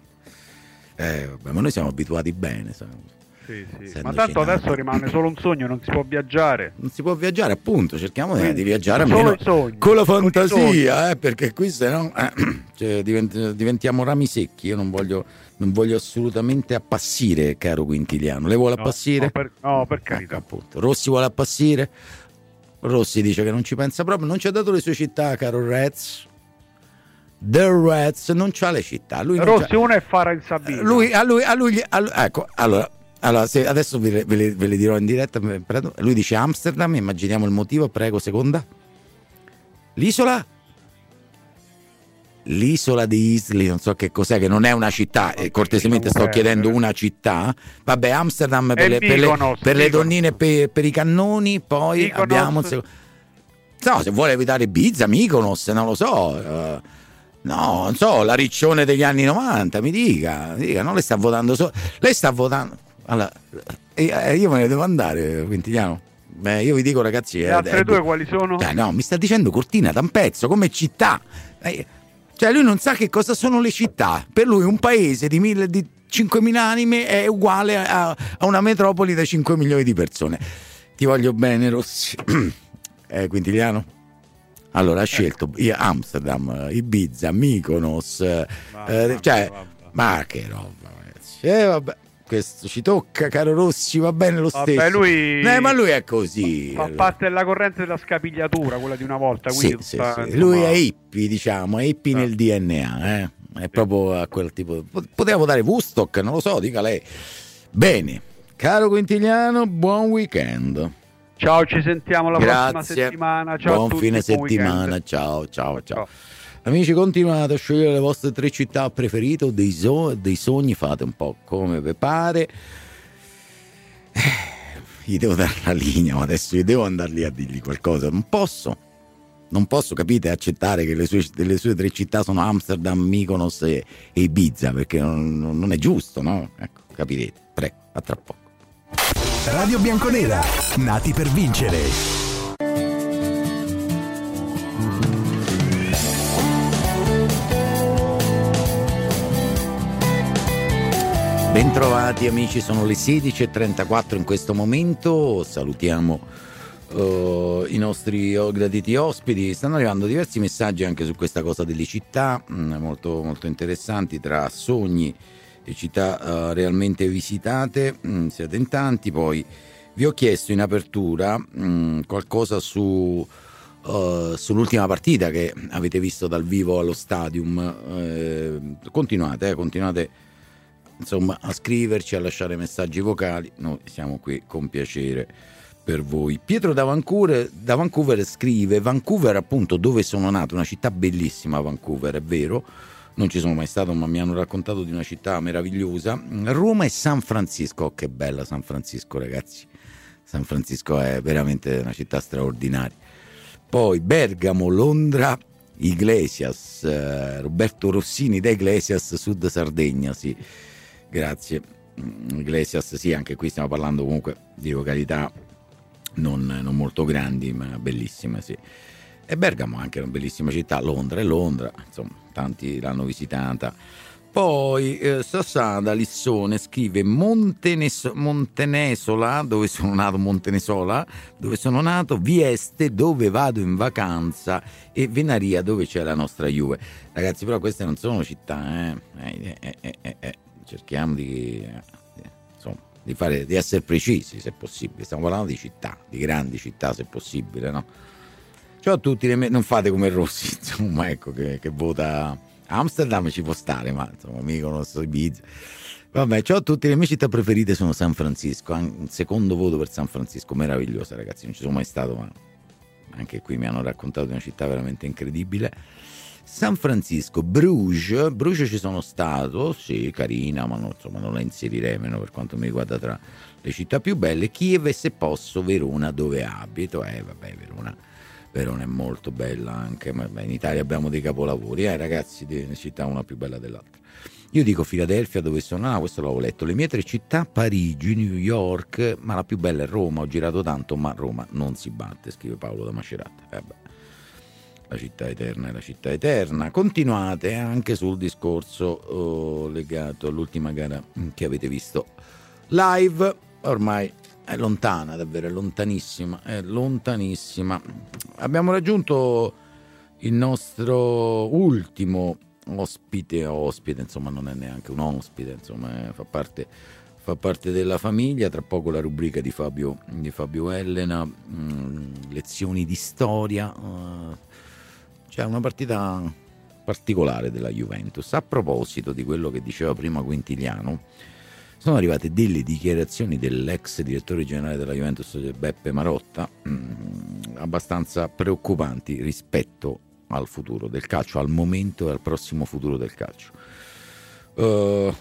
Eh, vabbè, ma noi siamo abituati bene, sai. Sì, sì. Essendo Ma tanto cinato. adesso rimane solo un sogno, non si può viaggiare. Non si può viaggiare, appunto, cerchiamo Quindi, di viaggiare solo almeno i sogni, con la con i fantasia, eh, perché qui se no eh, cioè, divent- diventiamo rami secchi. Io non voglio, non voglio assolutamente appassire, caro Quintiliano. Lei vuole No, appassire? no, per, no, per carità. Appunto. Rossi vuole appassire? Rossi dice che non ci pensa proprio, non ci ha dato le sue città, caro Reds. The Reds non c'ha le città. Lui non Rossi c'ha- una è Fara in Sabina. lui, a lui, a lui, a lui- ecco, allora, allora se adesso ve le, ve le- ve le dirò in diretta. Prego. Lui dice Amsterdam, immaginiamo il motivo, prego, seconda. L'isola? L'isola di Isli, non so che cos'è, che non è una città, e cortesemente sto chiedendo una città. Vabbè, Amsterdam per E le, per le- Mykonos, per le Mykonos. donnine e per, per i cannoni, poi Mykonos. abbiamo... il sec- No, se vuole evitare Ibiza, Mykonos, non lo so... eh, no, non so, la riccione degli anni novanta, mi dica, mi dica, non le sta votando solo. Lei sta votando. Allora, eh, eh, io me ne devo andare, Quintiliano. Beh, io vi dico, ragazzi. Le eh, altre eh, due quali sono? Cioè, no, mi sta dicendo Cortina da un pezzo, come città. Eh, cioè, lui non sa che cosa sono le città. Per lui un paese di, mille, di cinquemila anime è uguale a, a una metropoli da cinque milioni di persone. Ti voglio bene, Rossi. eh, Quintiliano? Allora ha scelto io, Amsterdam, Ibiza, Mykonos, eh, Vabbè, cioè, vabbè. ma che roba, ragazzi. Eh, vabbè, questo ci tocca, caro Rossi, va bene lo Vabbè, stesso. lui- Eh, ma lui è così. Fa parte della corrente della scapigliatura, quella di una volta. Sì, Quindi sì, tutta, sì. insomma, Lui è hippie, diciamo, è hippie nel D N A, eh? È proprio a quel tipo. Poteva votare Woodstock, non lo so, dica lei. Bene, caro Quintiliano, buon weekend. Ciao, ci sentiamo la prossima Grazie. settimana. Ciao buon a tutti, fine buon settimana. weekend. Ciao, ciao, ciao. Amici, continuate a scegliere le vostre tre città preferite o dei, so- dei sogni, fate un po' come vi pare. Eh, gli devo dare la linea, ma adesso io devo andare lì a dirgli qualcosa. Non posso, non posso, capite, accettare che le sue, le sue tre città sono Amsterdam, Mykonos e, e Ibiza, perché non, non è giusto, no? Ecco, capirete. Prego, a tra poco. Radio Bianconera, nati per vincere. Bentrovati amici, sono le sedici e trentaquattro in questo momento. Salutiamo uh, i nostri graditi ospiti. Stanno arrivando diversi messaggi anche su questa cosa delle città, mh, molto, molto interessanti, tra sogni e città uh, realmente visitate. Mh, siete in tanti. Poi vi ho chiesto in apertura mh, qualcosa su uh, sull'ultima partita che avete visto dal vivo allo Stadium. Eh, continuate, eh, continuate insomma a scriverci, a lasciare messaggi vocali, noi siamo qui con piacere per voi. Pietro da Vancouver, da Vancouver scrive: Vancouver, appunto, dove sono nato, una città bellissima Vancouver, è vero, non ci sono mai stato ma mi hanno raccontato di una città meravigliosa. Roma e San Francisco, oh, che bella San Francisco, ragazzi, San Francisco è veramente una città straordinaria. Poi Bergamo, Londra, Iglesias, eh, Roberto Rossini da Iglesias, Sud Sardegna, sì. Grazie Iglesias, sì, anche qui stiamo parlando comunque di località non, non molto grandi, ma bellissime, sì. E Bergamo anche è una bellissima città, Londra è Londra, insomma, tanti l'hanno visitata. Poi eh, Sassada Lissone scrive Montenes- Montenesola, dove sono nato, Montenesola, dove sono nato, Vieste, dove vado in vacanza, e Venaria, dove c'è la nostra Juve. Ragazzi, però queste non sono città, eh. Eh, eh, eh, eh, eh. Cerchiamo di, eh, insomma, di, fare, di essere precisi, se possibile. Stiamo parlando di città, di grandi città, se possibile, no? Ciao a tutti, non fate come Rossi, insomma, ecco, che, che vota Amsterdam, ci può stare, ma insomma, mi conosco Ibiza. Vabbè, ciao a tutti, le mie città preferite sono San Francisco, un secondo voto per San Francisco, meravigliosa, ragazzi, non ci sono mai stato, ma anche qui mi hanno raccontato di una città veramente incredibile. San Francisco, Bruges, Bruges ci sono stato, sì, carina, ma non, insomma, non la inserirei meno per quanto mi riguarda tra le città più belle. Kiev e, se posso, Verona, dove abito, eh vabbè, Verona Verona è molto bella anche, ma in Italia abbiamo dei capolavori, eh ragazzi, di città una più bella dell'altra. Io dico Filadelfia, dove sono, ah, questo l'avevo letto, le mie tre città, Parigi, New York, ma la più bella è Roma, ho girato tanto, ma Roma non si batte, scrive Paolo da Macerata. Eh beh, la città eterna è la città eterna. Continuate anche sul discorso oh, legato all'ultima gara che avete visto live, ormai è lontana, davvero, è lontanissima, è lontanissima. Abbiamo raggiunto il nostro ultimo ospite, ospite, insomma non è neanche un ospite, insomma fa parte, fa parte della famiglia. Tra poco la rubrica di Fabio, di Fabio Elena, mh, lezioni di storia. Uh, c'è una partita particolare della Juventus. A proposito di quello che diceva prima Quintiliano, sono arrivate delle dichiarazioni dell'ex direttore generale della Juventus, Beppe Marotta, mh, abbastanza preoccupanti rispetto al futuro del calcio, al momento e al prossimo futuro del calcio. Uh,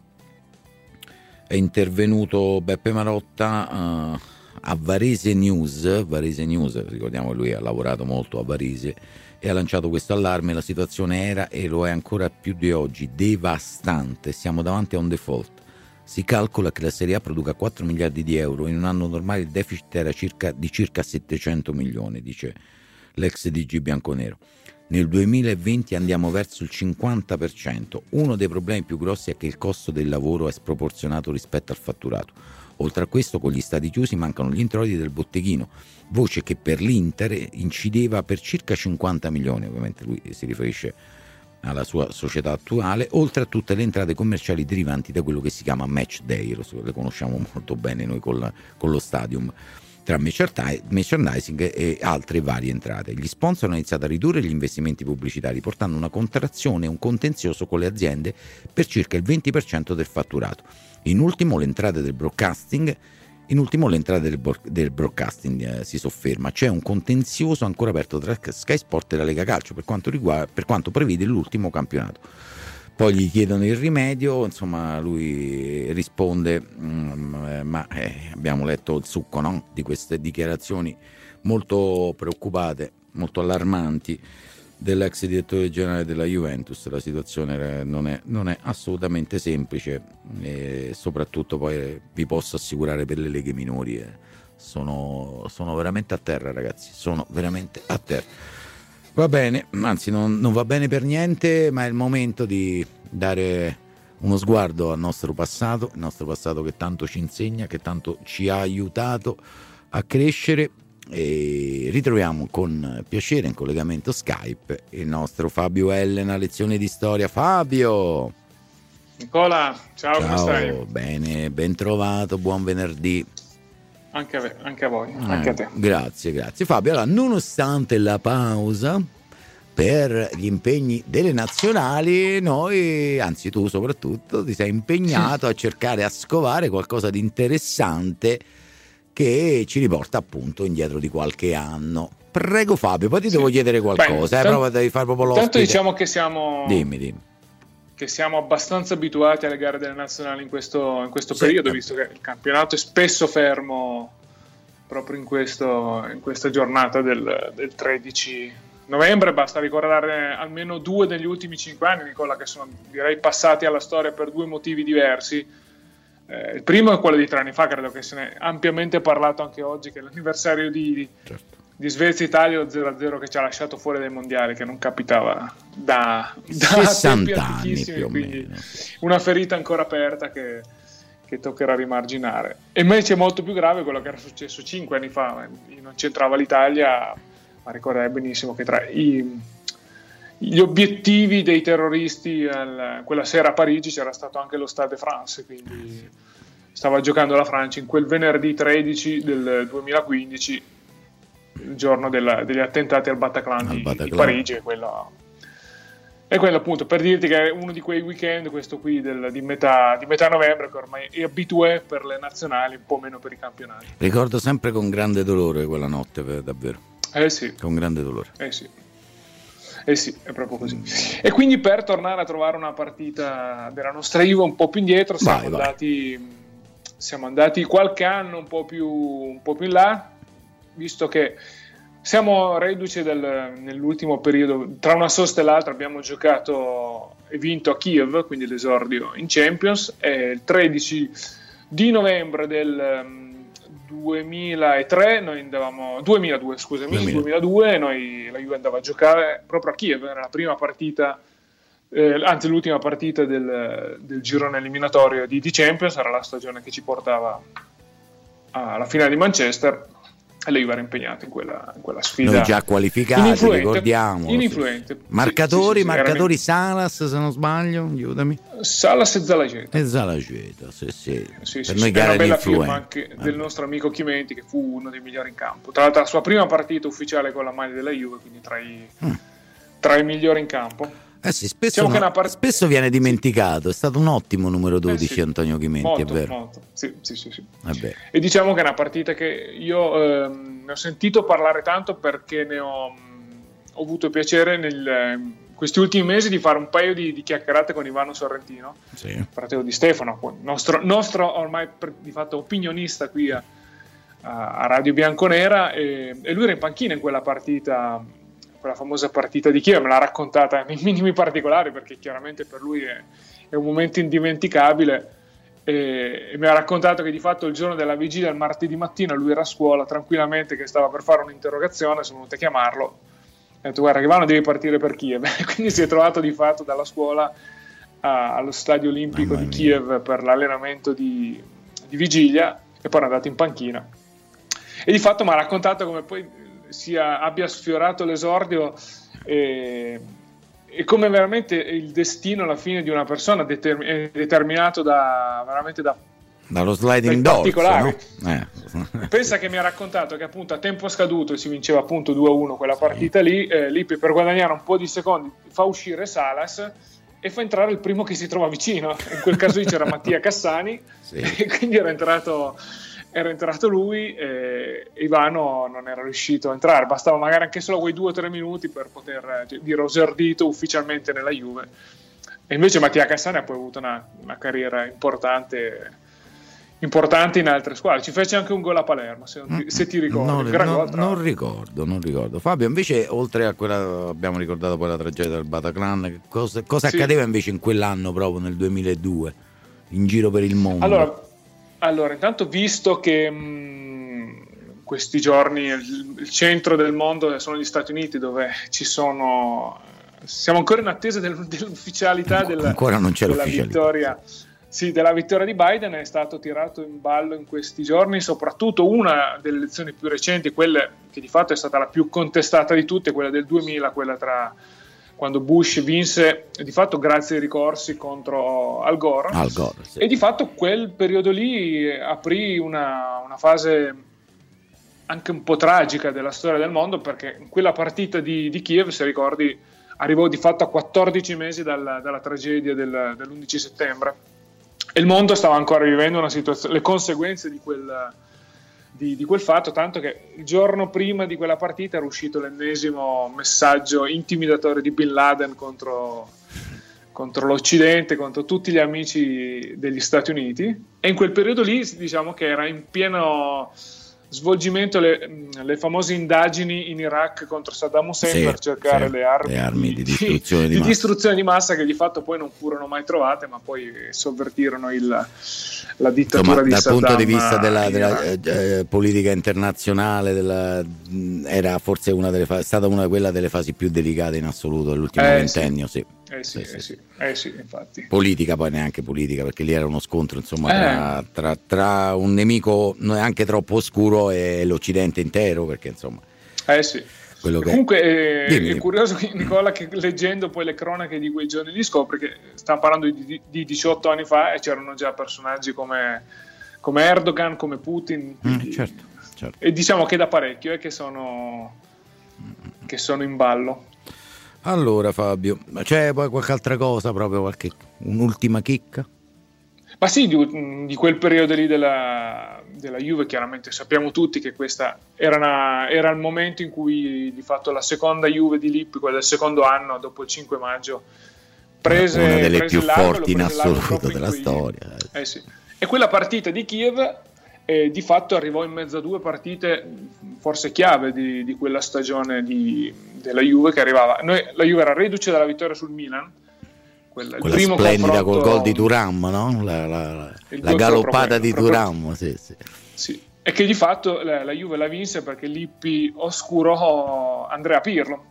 è intervenuto Beppe Marotta uh, a Varese News, Varese News, ricordiamo che lui ha lavorato molto a Varese, e ha lanciato questo allarme. La situazione era, e lo è ancora più di oggi, devastante, siamo davanti a un default. Si calcola che la Serie A produca quattro miliardi di euro, in un anno normale il deficit era circa, di circa settecento milioni, dice l'ex D G bianconero. Nel duemilaventi andiamo verso il cinquanta per cento. Uno dei problemi più grossi è che il costo del lavoro è sproporzionato rispetto al fatturato. Oltre a questo, con gli stadi chiusi mancano gli introiti del botteghino, voce che per l'Inter incideva per circa cinquanta milioni, ovviamente lui si riferisce alla sua società attuale, oltre a tutte le entrate commerciali derivanti da quello che si chiama match day, lo, le conosciamo molto bene noi con, la, con lo stadium, tra merchandising e altre varie entrate. Gli sponsor hanno iniziato a ridurre gli investimenti pubblicitari, portando una contrazione e un contenzioso con le aziende per circa il venti per cento del fatturato. In ultimo le entrate del broadcasting In ultimo le entrate del, del broadcasting eh, si sofferma. C'è un contenzioso ancora aperto tra Sky Sport e la Lega Calcio per quanto, riguarda, per quanto prevede l'ultimo campionato. Poi gli chiedono il rimedio, insomma lui risponde mm, eh, ma eh, abbiamo letto il succo, no? Di queste dichiarazioni molto preoccupate, molto allarmanti dell'ex direttore generale della Juventus. La situazione non è, non è assolutamente semplice, e soprattutto poi vi posso assicurare per le leghe minori eh, sono, sono veramente a terra, ragazzi, sono veramente a terra. Va bene, anzi non, non va bene per niente, ma è il momento di dare uno sguardo al nostro passato, il nostro passato che tanto ci insegna, che tanto ci ha aiutato a crescere. E ritroviamo con piacere in collegamento Skype il nostro Fabio Elena, lezione di storia. Fabio! Nicola, ciao, ciao, come stai? Bene, ben trovato, buon venerdì. Anche a, anche a voi, eh, anche a te. Grazie, grazie Fabio. Allora, nonostante la pausa per gli impegni delle nazionali, noi, anzi tu soprattutto, ti sei impegnato a cercare a scovare qualcosa di interessante che ci riporta appunto indietro di qualche anno. Prego Fabio, poi ti sì. devo chiedere qualcosa. Beh, eh, prova devi fare proprio l'ospite. Tanto diciamo che siamo dimmi, dimmi. che siamo abbastanza abituati alle gare delle nazionali in questo, in questo sì, periodo, eh. visto che il campionato è spesso fermo proprio in, questo, in questa giornata del, del tredici novembre. Basta ricordare almeno due degli ultimi cinque anni, Nicola, che sono direi passati alla storia per due motivi diversi. Eh, il primo è quello di tre anni fa, credo che se ne è ampiamente parlato anche oggi, che è l'anniversario di, certo. di Svezia-Italia, lo zero a zero che ci ha lasciato fuori dai mondiali, che non capitava da, da sessanta anni più o quindi meno. Una ferita ancora aperta che, che toccherà rimarginare. E invece è molto più grave quello che era successo cinque anni fa, non c'entrava l'Italia, ma ricordai benissimo che tra i gli obiettivi dei terroristi al, quella sera a Parigi c'era stato anche lo Stade de France, quindi stava giocando la Francia in quel venerdì tredici del duemilaquindici, il giorno della, degli attentati al Bataclan, al di, Bataclan. di Parigi, e quello, e quello appunto per dirti che è uno di quei weekend, questo qui del, di, metà, di metà novembre, che ormai è abitué per le nazionali, un po' meno per i campionati. Ricordo sempre con grande dolore quella notte, davvero. Eh sì. Con grande dolore. Eh sì. Eh sì, è proprio così. E quindi per tornare a trovare una partita della nostra Juve un po' più indietro, siamo, vai, andati, vai. siamo andati qualche anno un po' più, un po' più in là, visto che siamo reduci del, nell'ultimo periodo, tra una sosta e l'altra abbiamo giocato e vinto a Kiev, quindi l'esordio in Champions, e il tredici di novembre del duemilatré noi andavamo duemiladue scusami duemila. duemiladue noi la Juve andava a giocare proprio a Kiev, era la prima partita eh, anzi l'ultima partita del, del girone eliminatorio di, di Champions, era la stagione che ci portava alla finale di Manchester, e la Juve era impegnata in quella, in quella sfida. Noi già qualificati, ricordiamo. Ininfluente. Marcatori, sì, sì, sì, marcatori in... Salas, se non sbaglio, aiutami. Salas e Zalageta. E Zalageta, sì, sì. sì, sì per noi sì, gara una bella firma anche eh. del nostro amico Chimenti, che fu uno dei migliori in campo. Tra l'altro la sua prima partita ufficiale con la maglia della Juve, quindi tra i, mm. tra i migliori in campo. Eh sì, spesso, diciamo no, part... spesso viene dimenticato, è stato un ottimo numero dodici eh sì. Antonio Chimenti, molto, è vero. Molto. Sì, sì, sì, sì. Vabbè. E diciamo che è una partita che io ehm, ne ho sentito parlare tanto, perché ne ho, mh, ho avuto piacere nel, eh, questi ultimi mesi di fare un paio di, di chiacchierate con Ivano Sorrentino, sì. fratello di Stefano, nostro, nostro ormai per, di fatto opinionista qui a, a Radio Bianconera, e, e lui era in panchina in quella partita, quella famosa partita di Kiev, me l'ha raccontata nei minimi particolari, perché chiaramente per lui è, è un momento indimenticabile, e, e mi ha raccontato che di fatto il giorno della vigilia, il martedì mattina, lui era a scuola tranquillamente, che stava per fare un'interrogazione, sono venuto a chiamarlo, ha detto guarda che Ivano devi partire per Kiev, quindi si è trovato di fatto dalla scuola a, allo stadio olimpico di Kiev per l'allenamento di, di vigilia, e poi è andato in panchina, e di fatto mi ha raccontato come poi sia abbia sfiorato l'esordio, e, e come veramente il destino alla fine di una persona determ- è determinato da veramente da dallo sliding door, no? eh. Pensa che mi ha raccontato che appunto a tempo scaduto si vinceva appunto due a uno quella partita sì. lì, eh, lì per guadagnare un po' di secondi fa uscire Salas e fa entrare il primo che si trova vicino, in quel caso lì c'era Mattia Cassani, sì. e quindi era entrato era entrato lui, e Ivano non era riuscito a entrare, bastava magari anche solo quei due o tre minuti per poter dire esordito ufficialmente nella Juve, e invece Mattia Cassani ha poi avuto una, una carriera importante importante in altre squadre, ci fece anche un gol a Palermo, se, ti, se ti ricordi. Non, non, non ricordo, non ricordo. Fabio, invece oltre a quella, abbiamo ricordato poi la tragedia del Bataclan, cosa, cosa sì. accadeva invece in quell'anno proprio nel duemiladue in giro per il mondo? Allora Allora, intanto, visto che mh, questi giorni il, il centro del mondo sono gli Stati Uniti, dove ci sono, siamo ancora in attesa del, dell'ufficialità Anc- della, ancora non c'è della l'ufficialità. vittoria, sì, della vittoria di Biden, è stato tirato in ballo in questi giorni, soprattutto una delle elezioni più recenti, quella che di fatto è stata la più contestata di tutte, quella del duemila, quella tra quando Bush vinse di fatto grazie ai ricorsi contro Al Gore, Al Gore sì. e di fatto quel periodo lì aprì una, una fase anche un po' tragica della storia del mondo, perché in quella partita di, di Kiev, se ricordi, arrivò di fatto a quattordici mesi dalla, dalla tragedia del, dell'undici settembre, e il mondo stava ancora vivendo una situazione, le conseguenze di quel Di, di quel fatto, tanto che il giorno prima di quella partita era uscito l'ennesimo messaggio intimidatorio di Bin Laden contro, contro l'Occidente, contro tutti gli amici degli Stati Uniti, e in quel periodo lì diciamo che era in pieno svolgimento le, le famose indagini in Iraq contro Saddam Hussein sì, per cercare sì, le armi, le armi di, di, distruzione, di, di, di massa. distruzione di massa che di fatto poi non furono mai trovate, ma poi sovvertirono il, la dittatura. Insomma, di dal Saddam punto di vista della, della eh, eh, politica internazionale della, era forse una delle fa- stata una quella delle fasi più delicate in assoluto dell'ultimo eh, ventennio, sì. sì. Eh sì, sì, eh sì. sì, eh sì, infatti. Politica, poi neanche politica, perché lì era uno scontro insomma eh. tra, tra, tra un nemico neanche troppo oscuro e l'Occidente intero, perché insomma eh sì. Quello che... Comunque è, Dimmi. è curioso che Nicola, che leggendo poi le cronache di quei giorni lì, scopre che stiamo parlando di, di diciotto anni fa e c'erano già personaggi come, come Erdogan, come Putin, quindi, mm, certo, certo. E diciamo che da parecchio è eh, che sono che sono in ballo. Allora Fabio, c'è poi qualche altra cosa, proprio qualche un'ultima chicca? Ma sì, di, di quel periodo lì della, della Juve, chiaramente sappiamo tutti che questa era, una, era il momento in cui di fatto la seconda Juve di Lippi, quella del secondo anno, dopo il cinque maggio, prese una delle prese più largo, forti in assoluto della quei, storia. Eh sì. E quella partita di Kiev eh, di fatto arrivò in mezzo a due partite forse chiave di, di quella stagione di, della Juve che arrivava. Noi, la Juve era reduce dalla vittoria sul Milan, quella, quella il primo splendida col gol di confronto, Thuram, no? La, la, la gol galoppata proprio, di proprio, Thuram, sì, sì. Sì. E che di fatto la, la Juve la vinse perché Lippi oscurò Andrea Pirlo.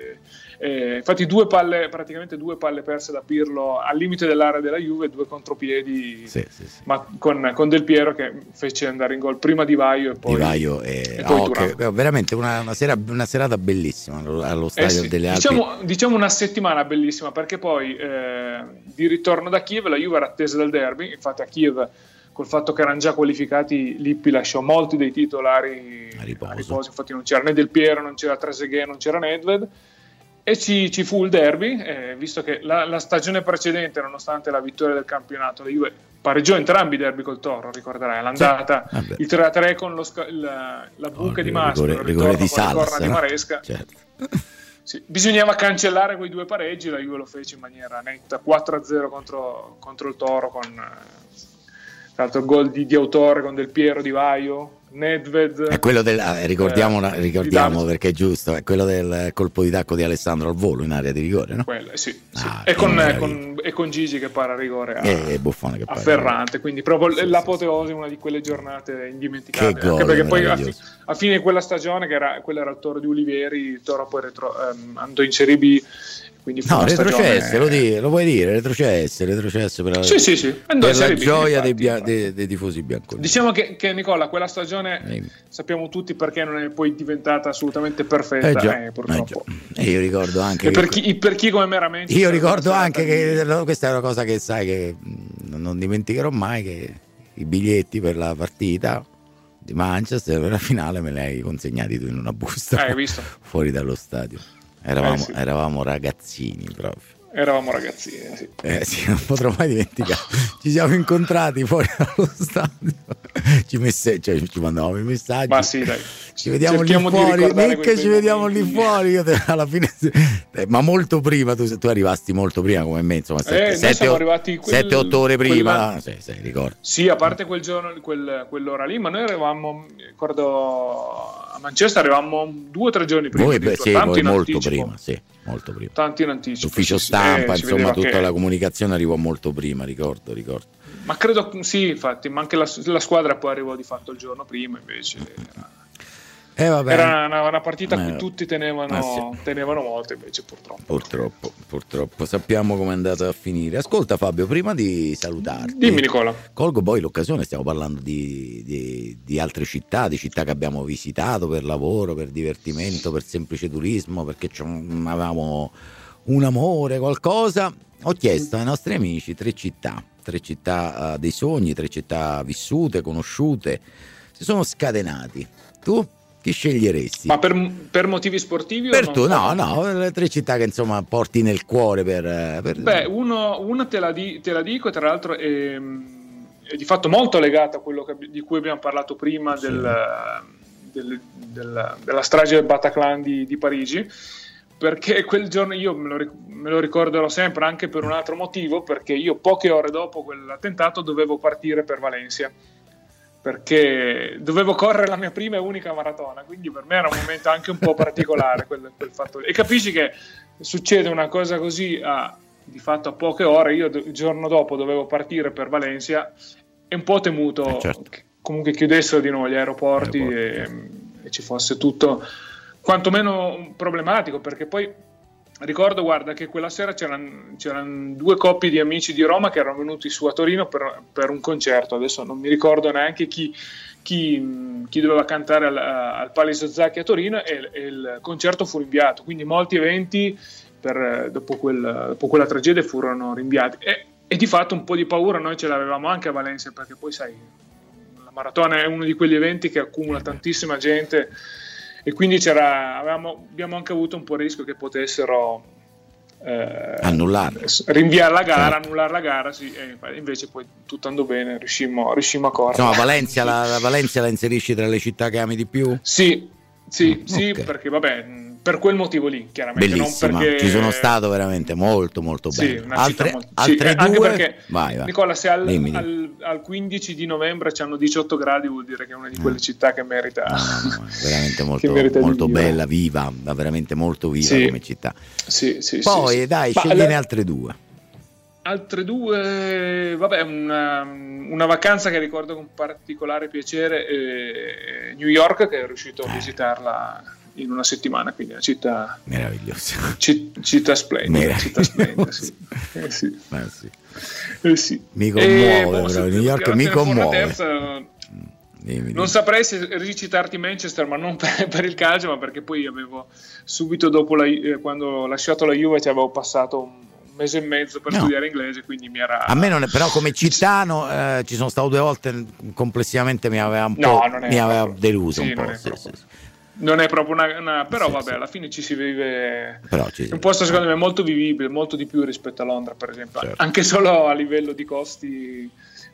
Eh, infatti due palle, praticamente due palle perse da Pirlo al limite dell'area della Juve, due contropiedi, sì, sì, sì. ma con, con Del Piero che fece andare in gol prima Di Vaio e poi Di Vaio e, e poi oh, che, veramente una, una, sera, una serata bellissima allo stadio eh sì. delle Alpi. Diciamo, diciamo una settimana bellissima, perché poi eh, di ritorno da Kiev la Juve era attesa del derby. Infatti a Kiev, col fatto che erano già qualificati, Lippi lasciò molti dei titolari a riposo, a riposo. Infatti non c'era né Del Piero, non c'era Trezeguet, non c'era Nedved. E ci, ci fu il derby, eh, visto che la, la stagione precedente, nonostante la vittoria del campionato, la Juve pareggiò entrambi i derby col Toro, ricorderai, l'andata, sì, il tre a tre con lo sca- la, la buca oh, di Mastro, rigore, rigore di Salas, corna no? di Maresca. Certo. Sì, bisognava cancellare quei due pareggi, la Juve lo fece in maniera netta, quattro a zero contro, contro il Toro, con tra l'altro il gol di, di autore con Del Piero, Di Vaio, Nedved. È quello del, eh, ricordiamo, eh, ricordiamo perché è giusto, è quello del colpo di tacco di Alessandro al volo in area di rigore, no? Quello, sì, sì. Ah, e, con, con, e con Gigi che para rigore a, e Buffone che a Ferrante, quindi proprio sì, l'apoteosi, sì, una di quelle giornate indimenticabili. Che gol, anche perché poi a, fi, a fine di quella stagione, che era, quella era il Toro di Oliveri, il Toro poi retro, ehm, andò in Serie B. Quindi fu no, retrocesse, stagione... lo, di, lo puoi dire, retrocesse, retrocesse per la, sì, sì, sì. per la B, gioia infatti, dei, bia- dei, dei tifosi bianconeri. Diciamo che, che Nicola, quella stagione eh. sappiamo tutti perché non è poi diventata assolutamente perfetta, eh già, eh, purtroppo. Eh e io ricordo anche e che... per, chi, per chi come meramente... Io ricordo anche che di... questa è una cosa che sai che non dimenticherò mai, che i biglietti per la partita di Manchester per la finale me li hai consegnati tu in una busta, hai visto? Fuori dallo stadio. Eravamo, eh sì. eravamo ragazzini proprio. Eravamo ragazzini, sì. Eh sì, non potrò mai dimenticare. Ci siamo incontrati fuori dallo stadio. Ci, messe, cioè, ci mandavamo i messaggi. Ma sì, dai. Ci vediamo lì fuori. Nick, ci vediamo lì fuori. Io te, alla fine, eh, ma molto prima. Tu, tu arrivasti molto prima come me. Insomma, sette otto ore prima. Quella... Sì, sì, ricordo. Sì, a parte quel giorno, quel, quell'ora lì, ma noi eravamo, ricordo, a Manchester arrivavamo due o tre giorni prima. Voi, beh, sì, voi molto anticipo. prima, sì. Molto prima. Tanti in anticipo. L'ufficio sì, stampa, eh, insomma, tutta che... la comunicazione arrivò molto prima, ricordo, ricordo. Ma credo, sì, infatti, ma anche la, la squadra poi arrivò di fatto il giorno prima, invece. Era, eh, vabbè. era una, una partita a cui eh, tutti tenevano, sì. tenevano molto, invece purtroppo. Purtroppo, purtroppo. Sappiamo come è andata a finire. Ascolta Fabio, prima di salutarti. Dimmi Nicola. Colgo poi l'occasione, stiamo parlando di, di, di altre città, di città che abbiamo visitato per lavoro, per divertimento, per semplice turismo, perché avevamo un amore, qualcosa. Ho chiesto ai nostri amici tre città, tre città uh, dei sogni, tre città vissute, conosciute, si sono scatenati. Tu chi sceglieresti? Ma per, per motivi sportivi? Per o tu, non? no, no, le tre città che insomma porti nel cuore per... per... Beh, uno, una te la, di, te la dico, tra l'altro è, è di fatto molto legata a quello che, di cui abbiamo parlato prima, sì. del, del, del, della strage del Bataclan di, di Parigi, perché quel giorno io me lo, me lo ricorderò sempre, anche per un altro motivo, perché io poche ore dopo quell'attentato dovevo partire per Valencia perché dovevo correre la mia prima e unica maratona, quindi per me era un momento anche un po' particolare quel, quel fatto. E capisci che succede una cosa così a, di fatto a poche ore. Io il giorno dopo dovevo partire per Valencia e un po' temuto eh certo. che comunque chiudessero di nuovo gli aeroporti, aeroporti. E, e ci fosse tutto quantomeno problematico, perché poi ricordo, guarda, che quella sera c'erano, c'erano due coppie di amici di Roma che erano venuti su a Torino per, per un concerto. Adesso non mi ricordo neanche chi, chi, chi doveva cantare al, al Palazzo Zacchi a Torino, e, e il concerto fu rinviato, quindi molti eventi per, dopo, quel, dopo quella tragedia furono rinviati, e, e di fatto un po' di paura noi ce l'avevamo anche a Valencia, perché poi sai, la maratona è uno di quegli eventi che accumula tantissima gente, e quindi c'era, avevamo, abbiamo anche avuto un po' il rischio che potessero eh, annullare, rinviare la gara, certo. annullare la gara, sì, e invece poi tutto andò bene, riuscimmo, riuscimmo a correre. Insomma, Valencia, la, la Valencia la inserisci tra le città che ami di più? Sì, sì, mm, sì, okay. Perché vabbè, per quel motivo lì, chiaramente. Bellissima, non perché... ci sono stato veramente molto molto bello. Sì, una altre molto... altre sì, due? Anche perché, vai, vai. Nicola, se al, dimmi, dimmi. Al, al quindici di novembre c'hanno diciotto gradi, vuol dire che è una di quelle città che merita. No, no, no, veramente molto, merita molto bella, viva, veramente molto viva sì. come città. Sì, sì, Poi sì, sì. dai, Ma scegliene le... altre due. Altre due, vabbè, una, una vacanza che ricordo con particolare piacere, eh, New York, che è riuscito a visitarla in una settimana, quindi una città meravigliosa, c- città splendida, città splendida, sì. Eh, sì. Eh, sì. Eh, sì. Mi commuove, e, boh, però, New York mi commuove. Terza, dimmi, dimmi. Non saprei se ricitarti Manchester, ma non per, per il calcio, ma perché poi avevo subito dopo la, eh, quando ho lasciato la Juve ci avevo passato un mese e mezzo per no. studiare inglese, quindi mi era... A me non è, però come città no, eh, ci sono stato due volte, complessivamente mi aveva un no, po' non è mi aveva proprio, deluso sì, un po'. Non è, sì, proprio, sì, sì. Non è proprio una... una però sì, vabbè, sì. alla fine ci si vive... Però ci... È un posto secondo me molto vivibile, molto di più rispetto a Londra, per esempio. Certo. Anche solo a livello di costi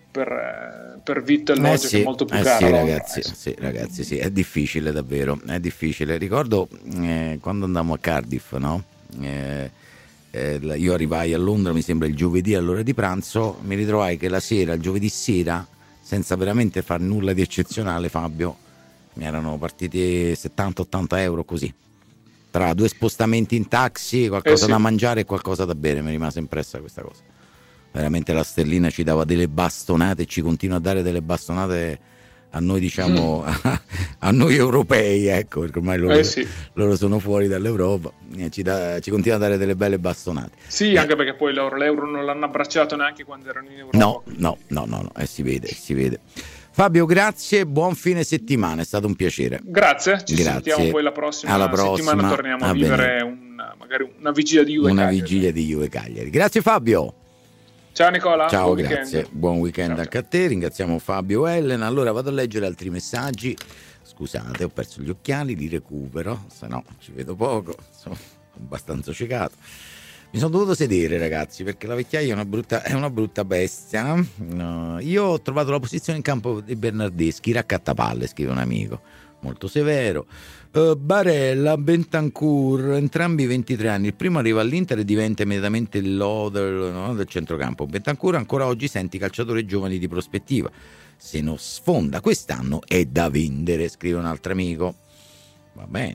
per, per vitto e alloggio, eh sì, che è molto più eh caro. Sì, ragazzi, eh sì. sì, ragazzi, sì, è difficile davvero, è difficile. Ricordo eh, quando andammo a Cardiff, no? Eh, Eh, io arrivai a Londra, mi sembra il giovedì all'ora di pranzo, mi ritrovai che la sera, il giovedì sera, senza veramente far nulla di eccezionale, Fabio, mi erano partiti settanta ottanta euro così, tra due spostamenti in taxi, qualcosa eh sì. da mangiare e qualcosa da bere. Mi rimase impressa questa cosa, veramente la sterlina ci dava delle bastonate e ci continua a dare delle bastonate a noi, diciamo, mm. a, a noi europei, ecco, perché ormai loro, eh sì. loro sono fuori dall'Europa, e ci, da, ci continua a dare delle belle bastonate. Sì, eh. anche perché poi l'euro, l'euro non l'hanno abbracciato neanche quando erano in Europa. No, no, no, no, no eh, si vede, si vede. Fabio, grazie, buon fine settimana, è stato un piacere. Grazie, ci grazie. sentiamo poi la prossima, Alla prossima settimana, torniamo a, a vivere una, magari una vigilia di Juve Una Cagliari. vigilia di Juve Cagliari. Grazie Fabio. Ciao Nicola, ciao, buon grazie, weekend. Buon weekend ciao, anche ciao. a te, ringraziamo Fabio e Elena. Allora vado a leggere altri messaggi, scusate ho perso gli occhiali, li recupero, se no ci vedo poco, sono abbastanza ciecato. Mi sono dovuto sedere, ragazzi, perché la vecchiaia è una brutta, è una brutta bestia. No, io ho trovato la posizione in campo di Bernardeschi, raccattapalle, scrive un amico, molto severo. Uh, Barella, Bentancur, entrambi ventitré anni. Il primo arriva all'Inter e diventa immediatamente il loader, no, del centrocampo. Bentancur ancora oggi senti calciatori giovani di prospettiva. Se non sfonda quest'anno è da vendere, scrive un altro amico. Va bene.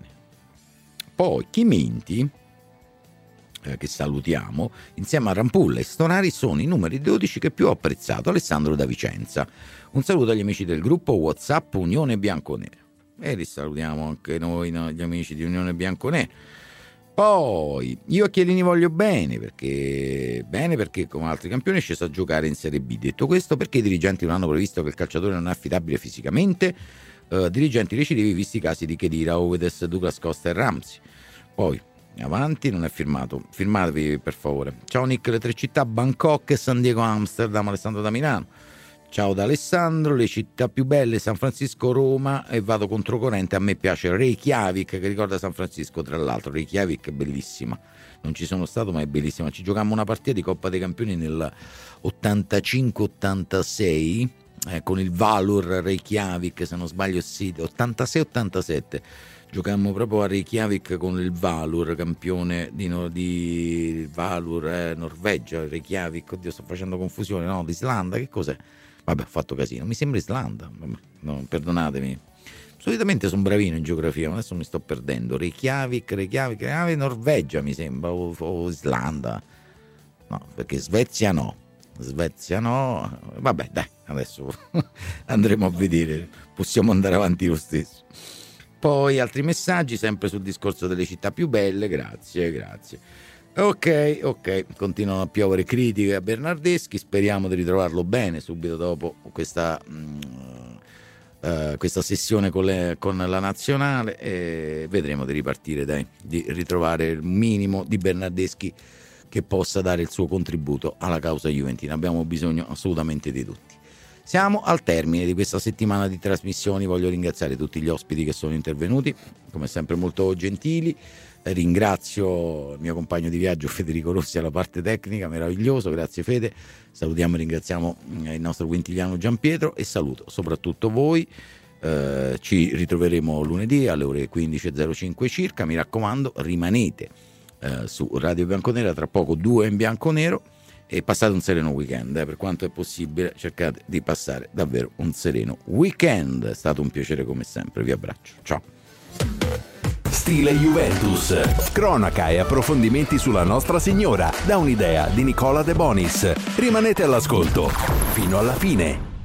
Poi Chiminti, eh, che salutiamo, insieme a Rampulla e Stonari sono i numeri dodici che più ho apprezzato. Alessandro da Vicenza. Un saluto agli amici del gruppo WhatsApp Unione Bianconera. E li salutiamo anche noi, no, gli amici di Unione Bianconera. Poi io a Chiellini voglio bene perché bene perché come altri campioni è sceso a giocare in Serie B. Detto questo, perché i dirigenti non hanno previsto che il calciatore non è affidabile fisicamente? Uh, dirigenti recidivi visti i casi di Khedira, Ovedes, Douglas Costa e Ramsey. Poi avanti, non è firmato, firmatevi per favore. Ciao Nick, le tre città Bangkok, San Diego, Amsterdam, Alessandro da Milano. Ciao da Alessandro, le città più belle San Francisco, Roma e vado controcorrente, a me piace Reykjavik che ricorda San Francisco, tra l'altro Reykjavik è bellissima, non ci sono stato ma è bellissima, ci giocammo una partita di Coppa dei Campioni nel ottantacinque ottantasei eh, con il Valur Reykjavik se non sbaglio sì, ottantasei ottantasette giocammo proprio a Reykjavik con il Valur, campione di, di Valur eh, Norvegia, Reykjavik, oddio sto facendo confusione, no, d'Islanda, che cos'è? Vabbè, ho fatto casino, mi sembra Islanda, no, perdonatemi. Solitamente sono bravino in geografia, ma adesso mi sto perdendo. Reykjavik, Reykjavik, Reykjavik, Norvegia mi sembra, o, o Islanda. No, perché Svezia no. Svezia no. Vabbè, dai, adesso andremo a vedere. Possiamo andare avanti lo stesso. Poi altri messaggi, sempre sul discorso delle città più belle. Grazie, grazie. Ok, ok, continuano a piovere critiche a Bernardeschi. Speriamo di ritrovarlo bene subito dopo questa... Mh, Uh, questa sessione con, le, con la nazionale, e vedremo di ripartire, dai, di ritrovare il minimo di Bernardeschi che possa dare il suo contributo alla causa juventina. Abbiamo bisogno assolutamente di tutti. Siamo al termine di questa settimana di trasmissioni. Voglio ringraziare tutti gli ospiti che sono intervenuti, come sempre molto gentili. Ringrazio il mio compagno di viaggio Federico Rossi alla parte tecnica, meraviglioso, grazie Fede. Salutiamo e ringraziamo il nostro quintiliano Giampietro e saluto soprattutto voi. Eh, ci ritroveremo lunedì alle ore quindici e zero cinque circa. Mi raccomando, rimanete eh, su Radio Bianconera, tra poco due in bianconero, e passate un sereno weekend, eh, per quanto è possibile cercate di passare davvero un sereno weekend. È stato un piacere come sempre, vi abbraccio, ciao. Stile Juventus, cronaca e approfondimenti sulla Nostra Signora, da un'idea di Nicola De Bonis. Rimanete all'ascolto fino alla fine.